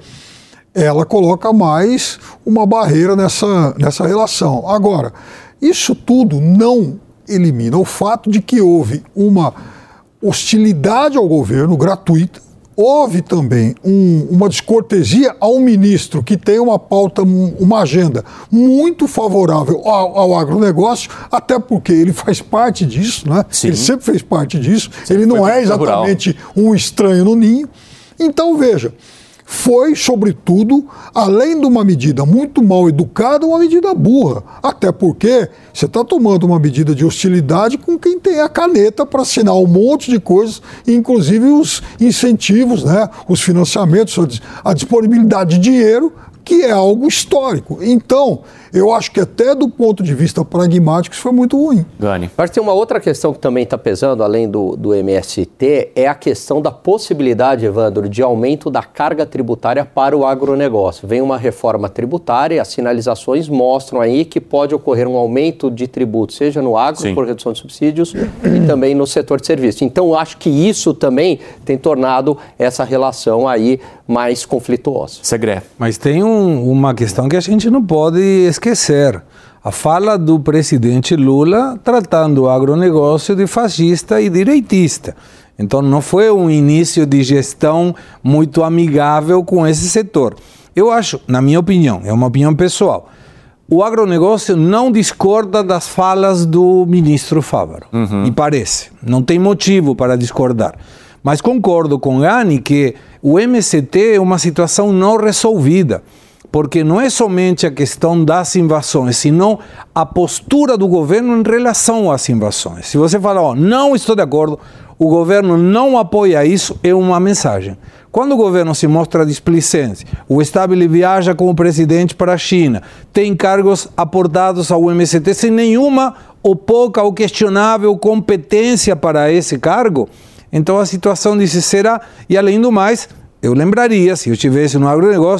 ela coloca mais uma barreira nessa relação. Agora, isso tudo não elimina o fato de que houve uma hostilidade ao governo gratuita. Houve também uma descortesia ao ministro que tem uma pauta, uma agenda muito favorável ao agronegócio, até porque ele faz parte disso, né? Ele sempre fez parte disso, ele não é exatamente um estranho no ninho. Então, veja, foi, sobretudo, além de uma medida muito mal educada, uma medida burra. Até porque você está tomando uma medida de hostilidade com quem tem a caneta para assinar um monte de coisas, inclusive os incentivos, né, os financiamentos, a disponibilidade de dinheiro, que é algo histórico. Então, eu acho que até do ponto de vista pragmático isso foi muito ruim. Gani. Mas tem uma outra questão que também está pesando, além do MST, é a questão da possibilidade, Evandro, de aumento da carga tributária para o agronegócio. Vem uma reforma tributária, as sinalizações mostram aí que pode ocorrer um aumento de tributos, seja no agro, por redução de subsídios, e também no setor de serviços. Então, eu acho que isso também tem tornado essa relação aí mais conflituosa. Segré. Mas tem uma questão que a gente não pode esquecer. A fala do presidente Lula tratando o agronegócio de fascista e direitista. Então não foi um início de gestão muito amigável com esse setor. Eu acho, na minha opinião, é uma opinião pessoal, o agronegócio não discorda das falas do ministro Fávaro. Me parece. Não tem motivo para discordar. Mas concordo com Gani que o MST é uma situação não resolvida, porque não é somente a questão das invasões, senão a postura do governo em relação às invasões. Se você fala, não estou de acordo, o governo não apoia isso, é uma mensagem. Quando o governo se mostra displicente, o Stabile viaja com o presidente para a China, tem cargos aportados ao MST sem nenhuma ou pouca ou questionável competência para esse cargo, então a situação de será, e além do mais, eu lembraria, se eu estivesse no agronegócio,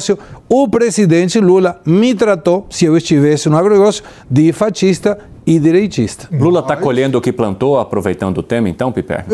o presidente Lula me tratou, se eu estivesse no agronegócio, de fascista e direitista. Lula está colhendo o que plantou, aproveitando o tema, então, Piper?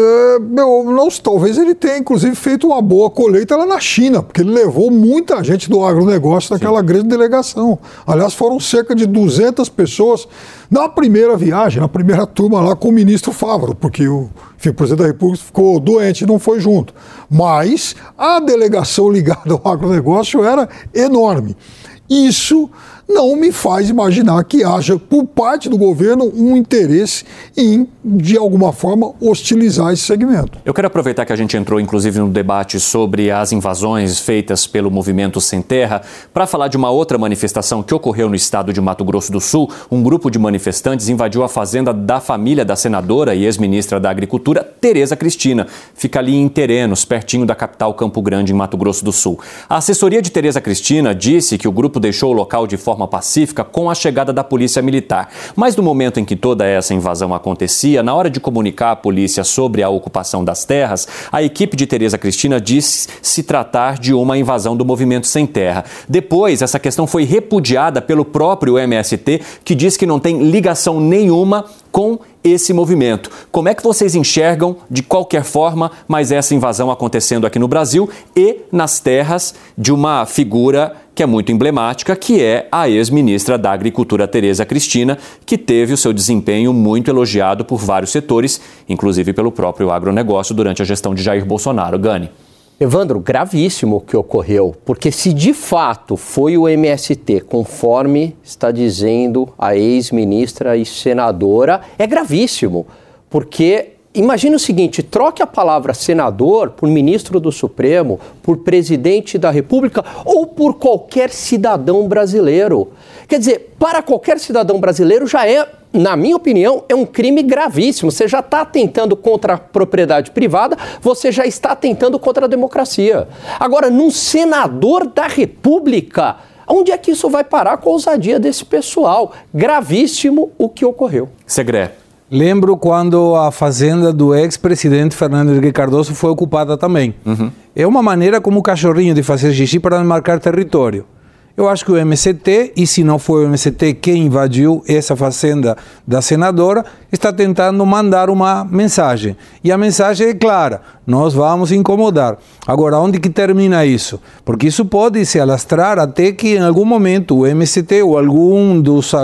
Talvez ele tenha, inclusive, feito uma boa colheita lá na China, porque ele levou muita gente do agronegócio naquela grande delegação. Aliás, foram cerca de 200 pessoas na primeira viagem, na primeira turma lá com o ministro Fávaro, porque o presidente da República ficou doente e não foi junto. Mas a delegação ligada ao agronegócio era enorme. Isso não me faz imaginar que haja, por parte do governo, um interesse em, de alguma forma, hostilizar esse segmento. Eu quero aproveitar que a gente entrou, inclusive, no debate sobre as invasões feitas pelo Movimento Sem Terra, para falar de uma outra manifestação que ocorreu no estado de Mato Grosso do Sul. Um grupo de manifestantes invadiu a fazenda da família da senadora e ex-ministra da Agricultura, Tereza Cristina. Fica ali em Terenos, pertinho da capital Campo Grande, em Mato Grosso do Sul. A assessoria de Tereza Cristina disse que o grupo deixou o local de forma pacífica com a chegada da polícia militar. Mas no momento em que toda essa invasão acontecia, na hora de comunicar à polícia sobre a ocupação das terras, a equipe de Tereza Cristina disse se tratar de uma invasão do Movimento Sem Terra. Depois, essa questão foi repudiada pelo próprio MST, que diz que não tem ligação nenhuma com esse movimento. Como é que vocês enxergam, de qualquer forma, mais essa invasão acontecendo aqui no Brasil e nas terras de uma figura que é muito emblemática, que é a ex-ministra da Agricultura, Tereza Cristina, que teve o seu desempenho muito elogiado por vários setores, inclusive pelo próprio agronegócio, durante a gestão de Jair Bolsonaro. Gani. Evandro, gravíssimo o que ocorreu, porque se de fato foi o MST, conforme está dizendo a ex-ministra e senadora, é gravíssimo, porque imagine o seguinte, troque a palavra senador por ministro do Supremo, por presidente da República ou por qualquer cidadão brasileiro. Quer dizer, para qualquer cidadão brasileiro já é, na minha opinião, é um crime gravíssimo. Você já está atentando contra a propriedade privada, você já está atentando contra a democracia. Agora, num senador da República, onde é que isso vai parar com a ousadia desse pessoal? Gravíssimo o que ocorreu. Segré. Lembro quando a fazenda do ex-presidente Fernando Henrique Cardoso foi ocupada também. É uma maneira como o cachorrinho de fazer xixi para marcar território. Eu acho que o MST, e se não foi o MST quem invadiu essa fazenda da senadora, está tentando mandar uma mensagem. E a mensagem é clara, nós vamos incomodar. Agora, onde que termina isso? Porque isso pode se alastrar até que em algum momento o MST ou algum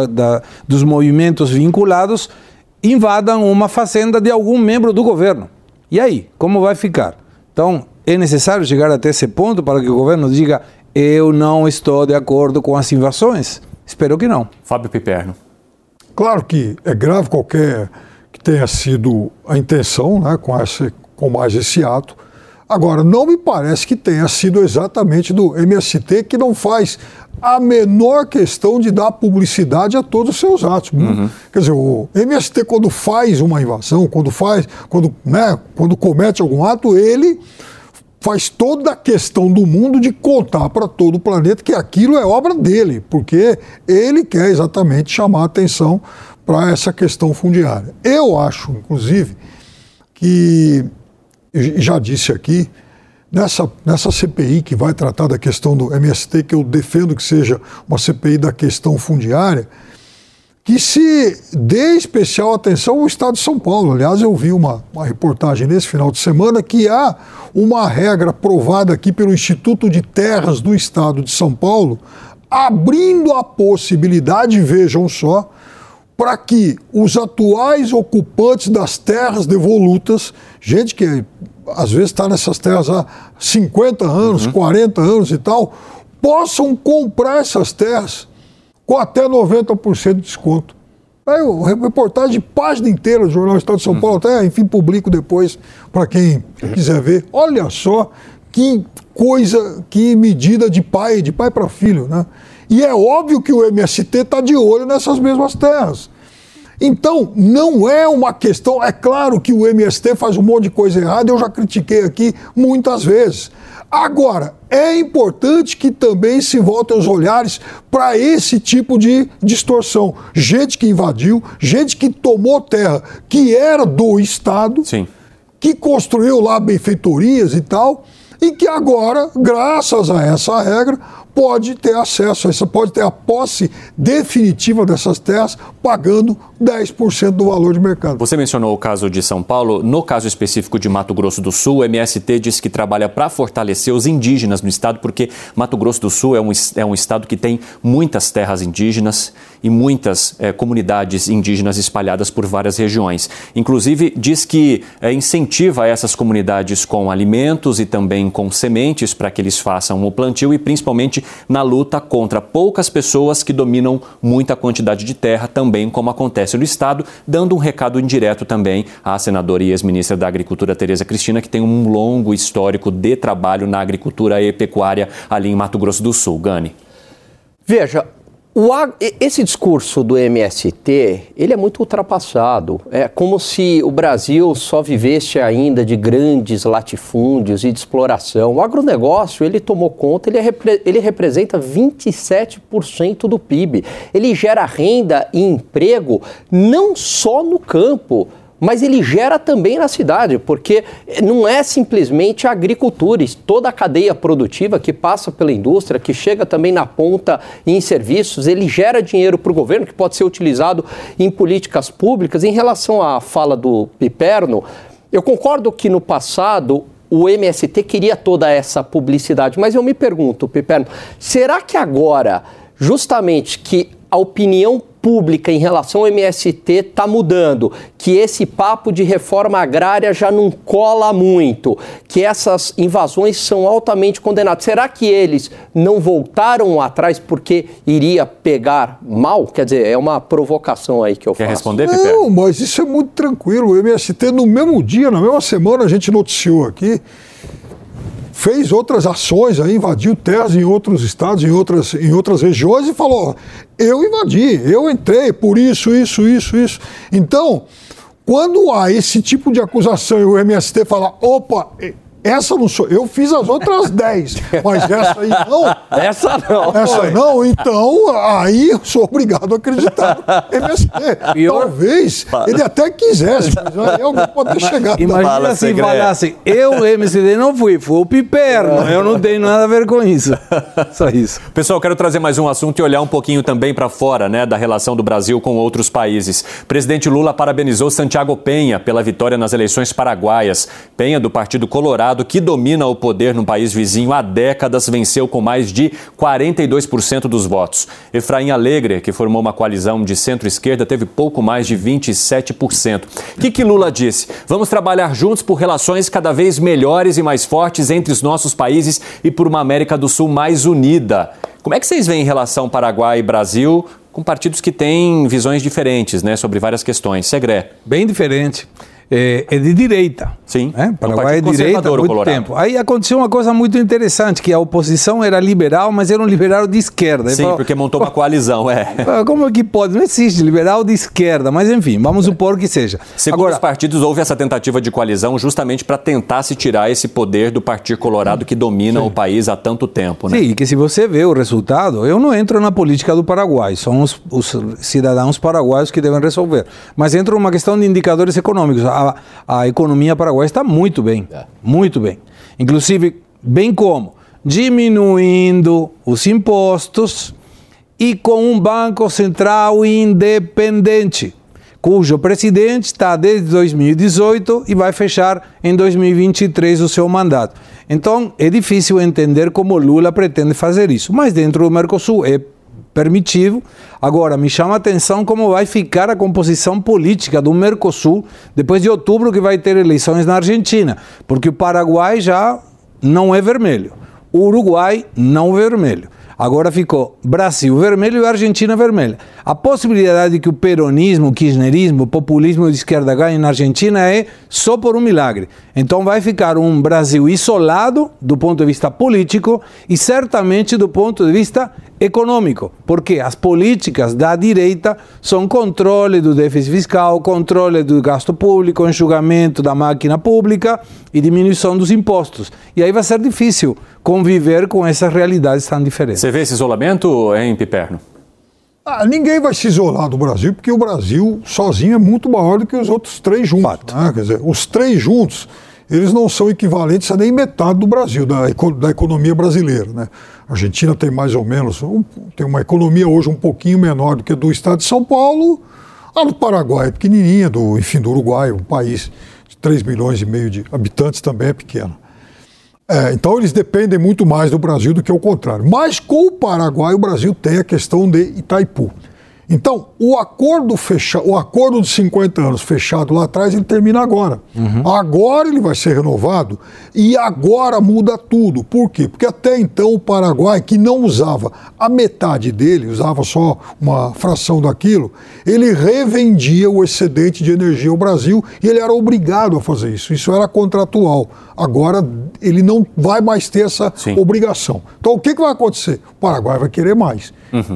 dos movimentos vinculados invadam uma fazenda de algum membro do governo. E aí, como vai ficar? Então, é necessário chegar até esse ponto para que o governo diga eu não estou de acordo com as invasões? Espero que não. Fábio Piperno. Claro que é grave qualquer que tenha sido a intenção, né, com mais esse ato. Agora, não me parece que tenha sido exatamente do MST, que não faz a menor questão de dar publicidade a todos os seus atos. Quer dizer, o MST, quando faz uma invasão, quando comete algum ato, ele faz toda a questão do mundo de contar para todo o planeta que aquilo é obra dele, porque ele quer exatamente chamar a atenção para essa questão fundiária. Eu acho, inclusive, que, já disse aqui, nessa CPI que vai tratar da questão do MST, que eu defendo que seja uma CPI da questão fundiária, que se dê especial atenção ao Estado de São Paulo. Aliás, eu vi uma reportagem nesse final de semana que há uma regra aprovada aqui pelo Instituto de Terras do Estado de São Paulo, abrindo a possibilidade, vejam só, para que os atuais ocupantes das terras devolutas, gente que às vezes está nessas terras há 50 anos, 40 anos e tal, possam comprar essas terras com até 90% de desconto. É uma reportagem de página inteira do Jornal Estado de São Paulo, até, enfim, publico depois para quem quiser ver. Olha só que coisa, que medida de pai para filho, né? E é óbvio que o MST está de olho nessas mesmas terras. Então, não é uma questão... É claro que o MST faz um monte de coisa errada, eu já critiquei aqui muitas vezes. Agora, é importante que também se voltem os olhares para esse tipo de distorção. Gente que invadiu, gente que tomou terra que era do Estado, sim, que construiu lá benfeitorias e tal, e que agora, graças a essa regra, pode ter acesso, você pode ter a posse definitiva dessas terras pagando 10% do valor de mercado. Você mencionou o caso de São Paulo. No caso específico de Mato Grosso do Sul, o MST diz que trabalha para fortalecer os indígenas no estado, porque Mato Grosso do Sul é um estado que tem muitas terras indígenas e muitas comunidades indígenas espalhadas por várias regiões. Inclusive, diz que incentiva essas comunidades com alimentos e também com sementes para que eles façam o plantio e principalmente na luta contra poucas pessoas que dominam muita quantidade de terra, também como acontece no estado, dando um recado indireto também à senadora e ex-ministra da Agricultura, Tereza Cristina, que tem um longo histórico de trabalho na agricultura e pecuária ali em Mato Grosso do Sul. Gani. Veja, esse discurso do MST, ele é muito ultrapassado. É como se o Brasil só vivesse ainda de grandes latifúndios e de exploração. O agronegócio, ele tomou conta, ele representa 27% do PIB. Ele gera renda e emprego não só no campo, mas ele gera também na cidade, porque não é simplesmente a agricultura, toda a cadeia produtiva que passa pela indústria, que chega também na ponta em serviços, ele gera dinheiro para o governo, que pode ser utilizado em políticas públicas. Em relação à fala do Piperno, eu concordo que no passado o MST queria toda essa publicidade, mas eu me pergunto, Piperno, será que agora, justamente que a opinião pública em relação ao MST está mudando, que esse papo de reforma agrária já não cola muito, que essas invasões são altamente condenadas. Será que eles não voltaram atrás porque iria pegar mal? Quer dizer, é uma provocação aí que eu faço. Quer responder, Piper? Não, mas isso é muito tranquilo. O MST, no mesmo dia, na mesma semana, a gente noticiou aqui, fez outras ações, aí, invadiu terras em outros estados, em outras regiões e falou, eu invadi, eu entrei por isso. Então, quando há esse tipo de acusação e o MST fala, opa, essa não sou eu, fiz as outras 10, mas essa aí não. Essa não, então aí eu sou obrigado a acreditar no MST. Talvez ele até quisesse, mas aí alguém pode ter chegado. Imagina se falasse, eu, MST, não fui, foi o Piperno, eu não tenho nada a ver com isso. Só isso. Pessoal, quero trazer mais um assunto e olhar um pouquinho também para fora, né, da relação do Brasil com outros países. Presidente Lula parabenizou Santiago Penha pela vitória nas eleições paraguaias. Penha, do Partido Colorado, que domina o poder no país vizinho há décadas, venceu com mais de 42% dos votos. Efraim Alegre, que formou uma coalizão de centro-esquerda, teve pouco mais de 27%. O que Lula disse? Vamos trabalhar juntos por relações cada vez melhores e mais fortes entre os nossos países e por uma América do Sul mais unida. Como é que vocês veem em relação Paraguai e Brasil, com partidos que têm visões diferentes, né, sobre várias questões? Segré. Bem diferente. É de direita. Sim. Paraguai é direita há muito tempo. Aí aconteceu uma coisa muito interessante, que a oposição era liberal, mas era um liberal de esquerda. Sim, porque montou uma coalizão, Como é que pode? Não existe liberal de esquerda, mas enfim, vamos supor que seja. Segundo os partidos, houve essa tentativa de coalizão justamente para tentar se tirar esse poder do Partido Colorado que domina o país há tanto tempo, né? Sim, e que se você vê o resultado, eu não entro na política do Paraguai, são os cidadãos paraguaios que devem resolver. Mas entra numa questão de indicadores econômicos. A economia paraguaia está muito bem, muito bem. Inclusive, bem como diminuindo os impostos e com um banco central independente, cujo presidente está desde 2018 e vai fechar em 2023 o seu mandato. Então, é difícil entender como Lula pretende fazer isso, mas dentro do Mercosul é permitido. Agora, me chama a atenção como vai ficar a composição política do Mercosul depois de outubro, que vai ter eleições na Argentina, porque o Paraguai já não é vermelho, o Uruguai não vermelho. Agora ficou Brasil vermelho e Argentina vermelha. A possibilidade de que o peronismo, o kirchnerismo, o populismo de esquerda ganhe na Argentina é só por um milagre. Então vai ficar um Brasil isolado do ponto de vista político e certamente do ponto de vista econômico, porque as políticas da direita são controle do déficit fiscal, controle do gasto público, enxugamento da máquina pública e diminuição dos impostos. E aí vai ser difícil conviver com essas realidades tão diferentes. Você vê esse isolamento, hein, Piperno? Ninguém vai se isolar do Brasil, porque o Brasil sozinho é muito maior do que os outros três juntos. Né? Quer dizer, os três juntos, eles não são equivalentes a nem metade do Brasil, da economia brasileira, né? A Argentina tem mais ou menos, tem uma economia hoje um pouquinho menor do que a do estado de São Paulo. A do Paraguai é pequenininha, do Uruguai, um país de 3,5 milhões de habitantes, também é pequeno. Então eles dependem muito mais do Brasil do que o contrário. Mas com o Paraguai, o Brasil tem a questão de Itaipu. Então, o acordo de 50 anos fechado lá atrás, ele termina agora. Agora ele vai ser renovado e agora muda tudo. Por quê? Porque até então o Paraguai, que não usava a metade dele, usava só uma fração daquilo, ele revendia o excedente de energia ao Brasil e ele era obrigado a fazer isso. Isso era contratual. Agora ele não vai mais ter essa obrigação. Então o que vai acontecer? O Paraguai vai querer mais.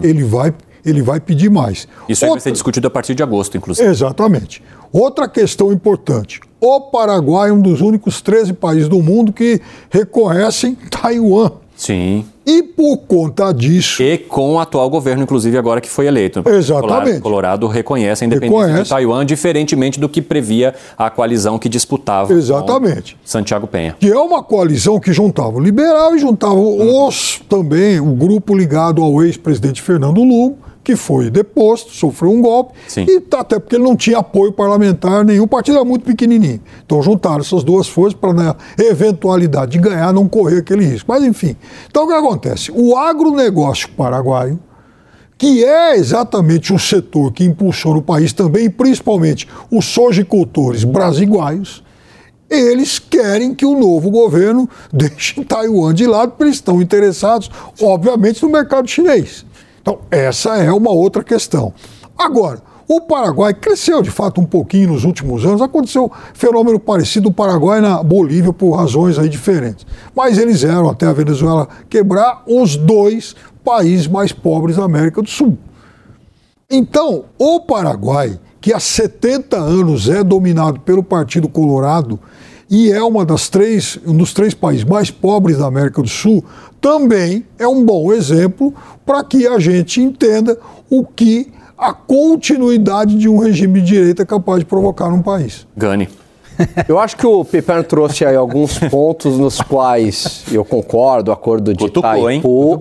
Ele vai pedir mais. Isso aí vai ser discutido a partir de agosto, inclusive. Exatamente. Outra questão importante. O Paraguai é um dos únicos 13 países do mundo que reconhecem Taiwan. Sim. E por conta disso... E com o atual governo, inclusive, agora que foi eleito. Exatamente. Colorado reconhece a independência de Taiwan, diferentemente do que previa a coalizão que disputava Exatamente. Com Santiago Penha. Que é uma coalizão que juntava o liberal e juntava também o grupo ligado ao ex-presidente Fernando Lugo, que foi deposto, sofreu um golpe, e até porque ele não tinha apoio parlamentar nenhum, o partido era muito pequenininho. Então juntaram essas duas forças para, na eventualidade de ganhar, não correr aquele risco. Mas enfim, então o que acontece? O agronegócio paraguaio, que é exatamente o setor que impulsiona o país também, e principalmente os sojicultores brasiguaios, eles querem que o novo governo deixe Taiwan de lado, porque eles estão interessados, obviamente, no mercado chinês. Então, essa é uma outra questão. Agora, o Paraguai cresceu, de fato, um pouquinho nos últimos anos. Aconteceu um fenômeno parecido do Paraguai na Bolívia por razões aí diferentes. Mas eles eram, até a Venezuela quebrar, os 2 países mais pobres da América do Sul. Então, o Paraguai, que há 70 anos é dominado pelo Partido Colorado e é um dos 3 países mais pobres da América do Sul, também é um bom exemplo para que a gente entenda o que a continuidade de um regime de direita é capaz de provocar num país. Gani. Eu acho que o Piperno trouxe aí alguns pontos nos quais eu concordo, acordo de Itaipu.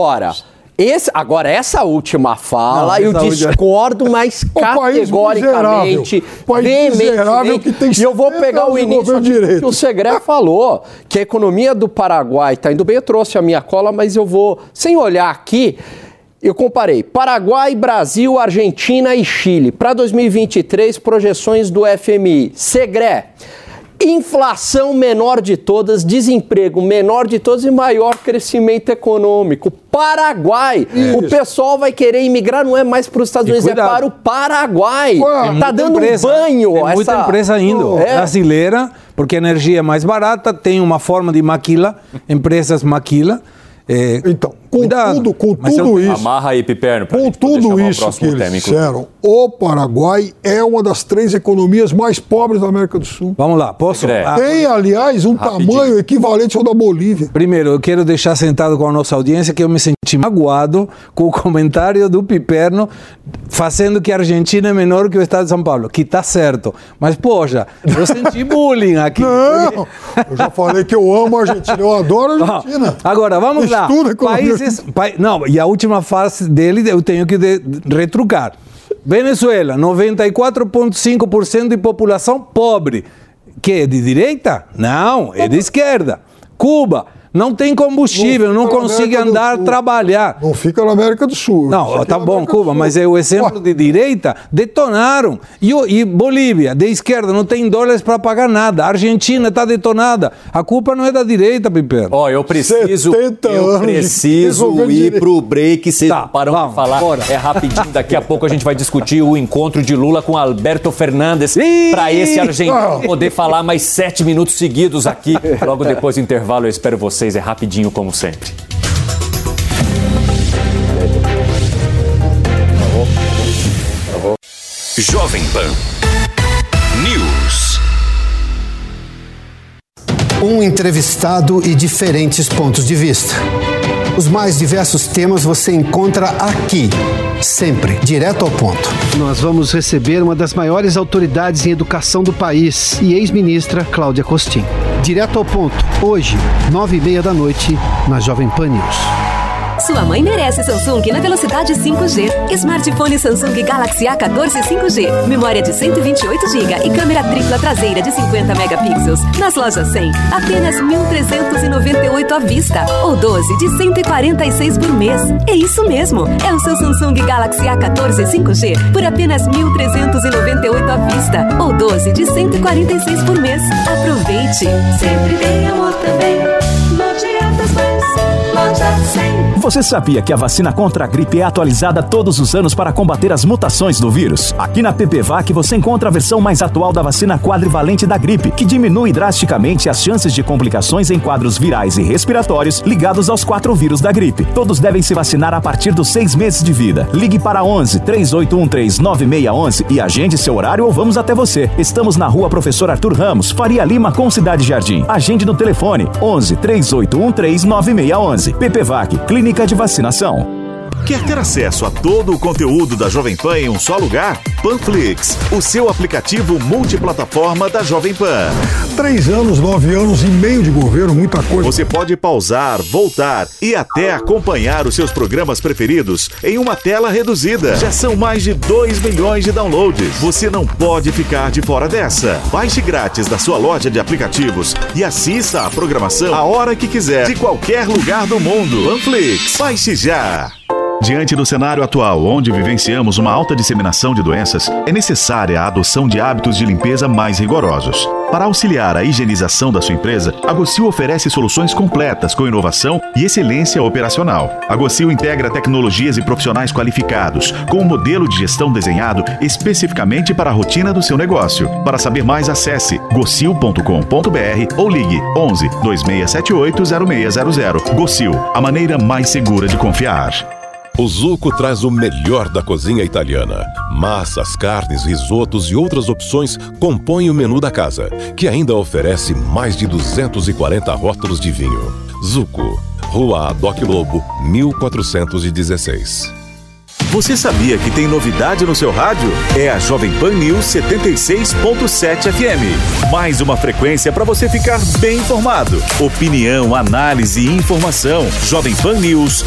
Agora, essa última fala, eu discordo, mas categoricamente, veementemente. E eu vou pegar o início que o Segré falou, que a economia do Paraguai está indo bem. Eu trouxe a minha cola, mas eu vou, sem olhar aqui, eu comparei Paraguai, Brasil, Argentina e Chile. Para 2023, projeções do FMI. Segré. Inflação menor de todas, desemprego menor de todas e maior crescimento econômico. Paraguai. O pessoal vai querer imigrar, não é mais para os Estados Unidos, é para o Paraguai. Está dando um banho. Tem muita empresa indo, brasileira, porque a energia é mais barata, tem uma forma de maquila, empresas maquila. Então, com tudo isso, amarra aí, Piperno, com tudo isso que eles disseram, o Paraguai é uma das 3 economias mais pobres da América do Sul. Vamos lá, posso? Tem, aliás, um tamanho equivalente ao da Bolívia. Primeiro, eu quero deixar sentado com a nossa audiência que eu me senti magoado com o comentário do Piperno fazendo que a Argentina é menor que o estado de São Paulo, que tá certo. Mas, poxa, eu senti bullying aqui. Não, eu já falei que eu amo a Argentina, eu adoro a Argentina. Agora, vamos lá. Não, e a última fase dele eu tenho que retrucar. Venezuela, 94,5% de população pobre. Que é de direita? Não, é de esquerda. Cuba, não tem combustível, não consegue andar, trabalhar. Não fica na América do Sul. Não, tá bom, Cuba, mas é o exemplo de direita, detonaram. E Bolívia, de esquerda, não tem dólares para pagar nada. A Argentina está detonada. A culpa não é da direita, Piperno. Eu preciso ir pro break, vocês não param de falar. Bora. É rapidinho, daqui a pouco a gente vai discutir o encontro de Lula com Alberto Fernandes, para esse argentino poder falar mais 7 minutos seguidos aqui. Logo depois do intervalo, eu espero vocês. É rapidinho, como sempre. Jovem Pan News. Um entrevistado e diferentes pontos de vista. Os mais diversos temas você encontra aqui, sempre direto ao ponto. Nós vamos receber uma das maiores autoridades em educação do país e ex-ministra Cláudia Costin. Direto ao ponto, hoje, 9h30 da noite, na Jovem Pan News. Sua mãe merece Samsung na velocidade 5G. Smartphone Samsung Galaxy A14 5G. Memória de 128GB e câmera tripla traseira de 50 megapixels. Nas lojas 100, apenas 1.398 à vista. Ou 12 de 146 por mês. É isso mesmo. É o seu Samsung Galaxy A14 5G por apenas 1.398 à vista. Ou 12 de 146 por mês. Aproveite. Sempre tem amor também. Loja das Mães. Loja 100. Você sabia que a vacina contra a gripe é atualizada todos os anos para combater as mutações do vírus? Aqui na PPVAC você encontra a versão mais atual da vacina quadrivalente da gripe, que diminui drasticamente as chances de complicações em quadros virais e respiratórios ligados aos 4 vírus da gripe. Todos devem se vacinar a partir dos 6 meses de vida. Ligue para 11 3813 9611 e agende seu horário ou vamos até você. Estamos na Rua Professor Arthur Ramos, Faria Lima com Cidade Jardim. Agende no telefone 11 3813 9611. PPVAC, Clínica de Vacinação. Quer ter acesso a todo o conteúdo da Jovem Pan em um só lugar? Panflix, o seu aplicativo multiplataforma da Jovem Pan. 3 anos, 9 anos e meio de governo, muita coisa. Você pode pausar, voltar e até acompanhar os seus programas preferidos em uma tela reduzida. Já são mais de 2 milhões de downloads. Você não pode ficar de fora dessa. Baixe grátis da sua loja de aplicativos e assista a programação a hora que quiser, de qualquer lugar do mundo. Panflix, baixe já! Diante do cenário atual, onde vivenciamos uma alta disseminação de doenças, é necessária a adoção de hábitos de limpeza mais rigorosos. Para auxiliar a higienização da sua empresa, a Gocil oferece soluções completas com inovação e excelência operacional. A Gocil integra tecnologias e profissionais qualificados, com um modelo de gestão desenhado especificamente para a rotina do seu negócio. Para saber mais, acesse gocil.com.br ou ligue 11 2678 0600. Gocil, a maneira mais segura de confiar. O Zucco traz o melhor da cozinha italiana. Massas, carnes, risotos e outras opções compõem o menu da casa, que ainda oferece mais de 240 rótulos de vinho. Zucco, Rua Adoc Lobo, 1416. Você sabia que tem novidade no seu rádio? É a Jovem Pan News 76.7 FM. Mais uma frequência para você ficar bem informado. Opinião, análise e informação. Jovem Pan News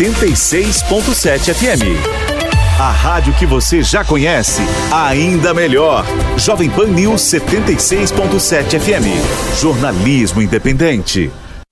76.7 FM. A rádio que você já conhece, ainda melhor. Jovem Pan News 76.7 FM. Jornalismo independente.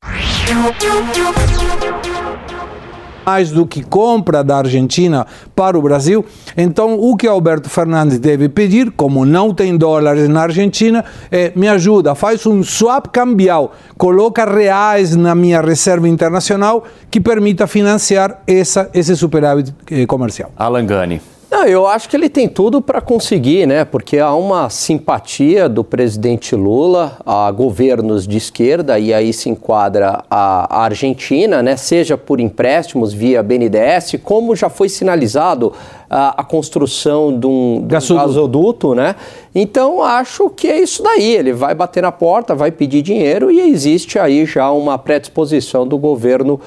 Mais do que compra da Argentina para o Brasil. Então, o que Alberto Fernandes deve pedir, como não tem dólares na Argentina, é: me ajuda, faz um swap cambial, coloca reais na minha reserva internacional que permita financiar esse superávit comercial. Alan Gani. Eu acho que ele tem tudo para conseguir, né? Porque há uma simpatia do presidente Lula a governos de esquerda, e aí se enquadra a Argentina, né? Seja por empréstimos via BNDES, como já foi sinalizado a construção de um gasoduto, né? Então, acho que é isso daí. Ele vai bater na porta, vai pedir dinheiro, e existe aí já uma predisposição do governo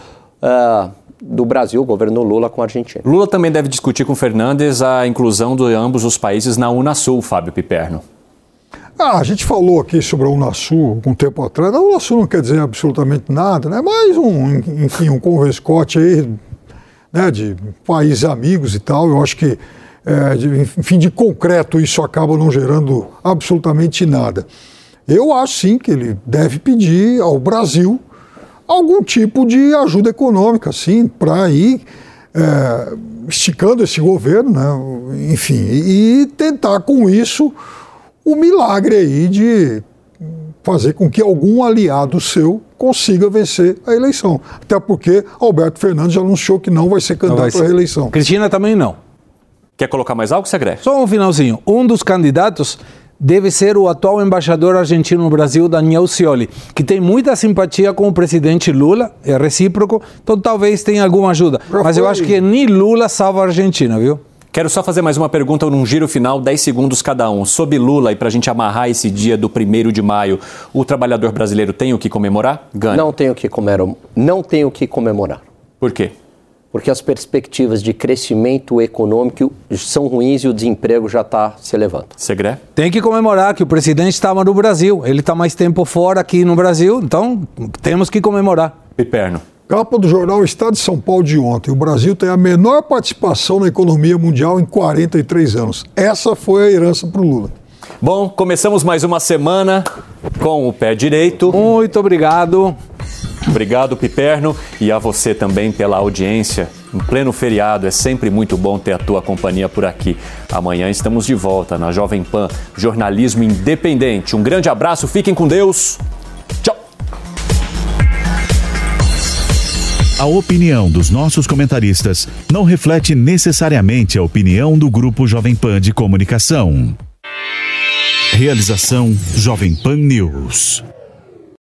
do Brasil, o governo Lula, com a Argentina. Lula também deve discutir com Fernandes a inclusão de ambos os países na Unasul, Fábio Piperno. A gente falou aqui sobre a Unasul algum tempo atrás. A Unasul não quer dizer absolutamente nada, né? Mais um converscote aí, né, de países amigos e tal. Eu acho que, de concreto, isso acaba não gerando absolutamente nada. Eu acho sim que ele deve pedir ao Brasil algum tipo de ajuda econômica, sim, para ir esticando esse governo, né? Enfim, e tentar com isso o milagre aí de fazer com que algum aliado seu consiga vencer a eleição. Até porque Alberto Fernandes já anunciou que não vai ser candidato à reeleição. Cristina também não. Quer colocar mais algo, Segré? Só um finalzinho. Um dos candidatos deve ser o atual embaixador argentino no Brasil, Daniel Scioli, que tem muita simpatia com o presidente Lula, é recíproco, então talvez tenha alguma ajuda. Mas eu acho que nem Lula salva a Argentina, viu? Quero só fazer mais uma pergunta num giro final, 10 segundos cada um. Sob Lula, e para a gente amarrar esse dia do 1º de maio, o trabalhador brasileiro tem o que comemorar? Gani. Não tem o que comemorar. Por quê? porque as perspectivas de crescimento econômico são ruins e o desemprego já está se elevando. Segré? Tem que comemorar que o presidente estava no Brasil. Ele está mais tempo fora aqui no Brasil, então temos que comemorar. Piperno. Capa do jornal Estado de São Paulo de ontem. O Brasil tem a menor participação na economia mundial em 43 anos. Essa foi a herança para o Lula. Bom, começamos mais uma semana com o pé direito. Muito obrigado. Obrigado, Piperno, e a você também pela audiência. Em pleno feriado, é sempre muito bom ter a tua companhia por aqui. Amanhã estamos de volta na Jovem Pan, jornalismo independente. Um grande abraço, fiquem com Deus. Tchau. A opinião dos nossos comentaristas não reflete necessariamente a opinião do Grupo Jovem Pan de Comunicação. Realização Jovem Pan News.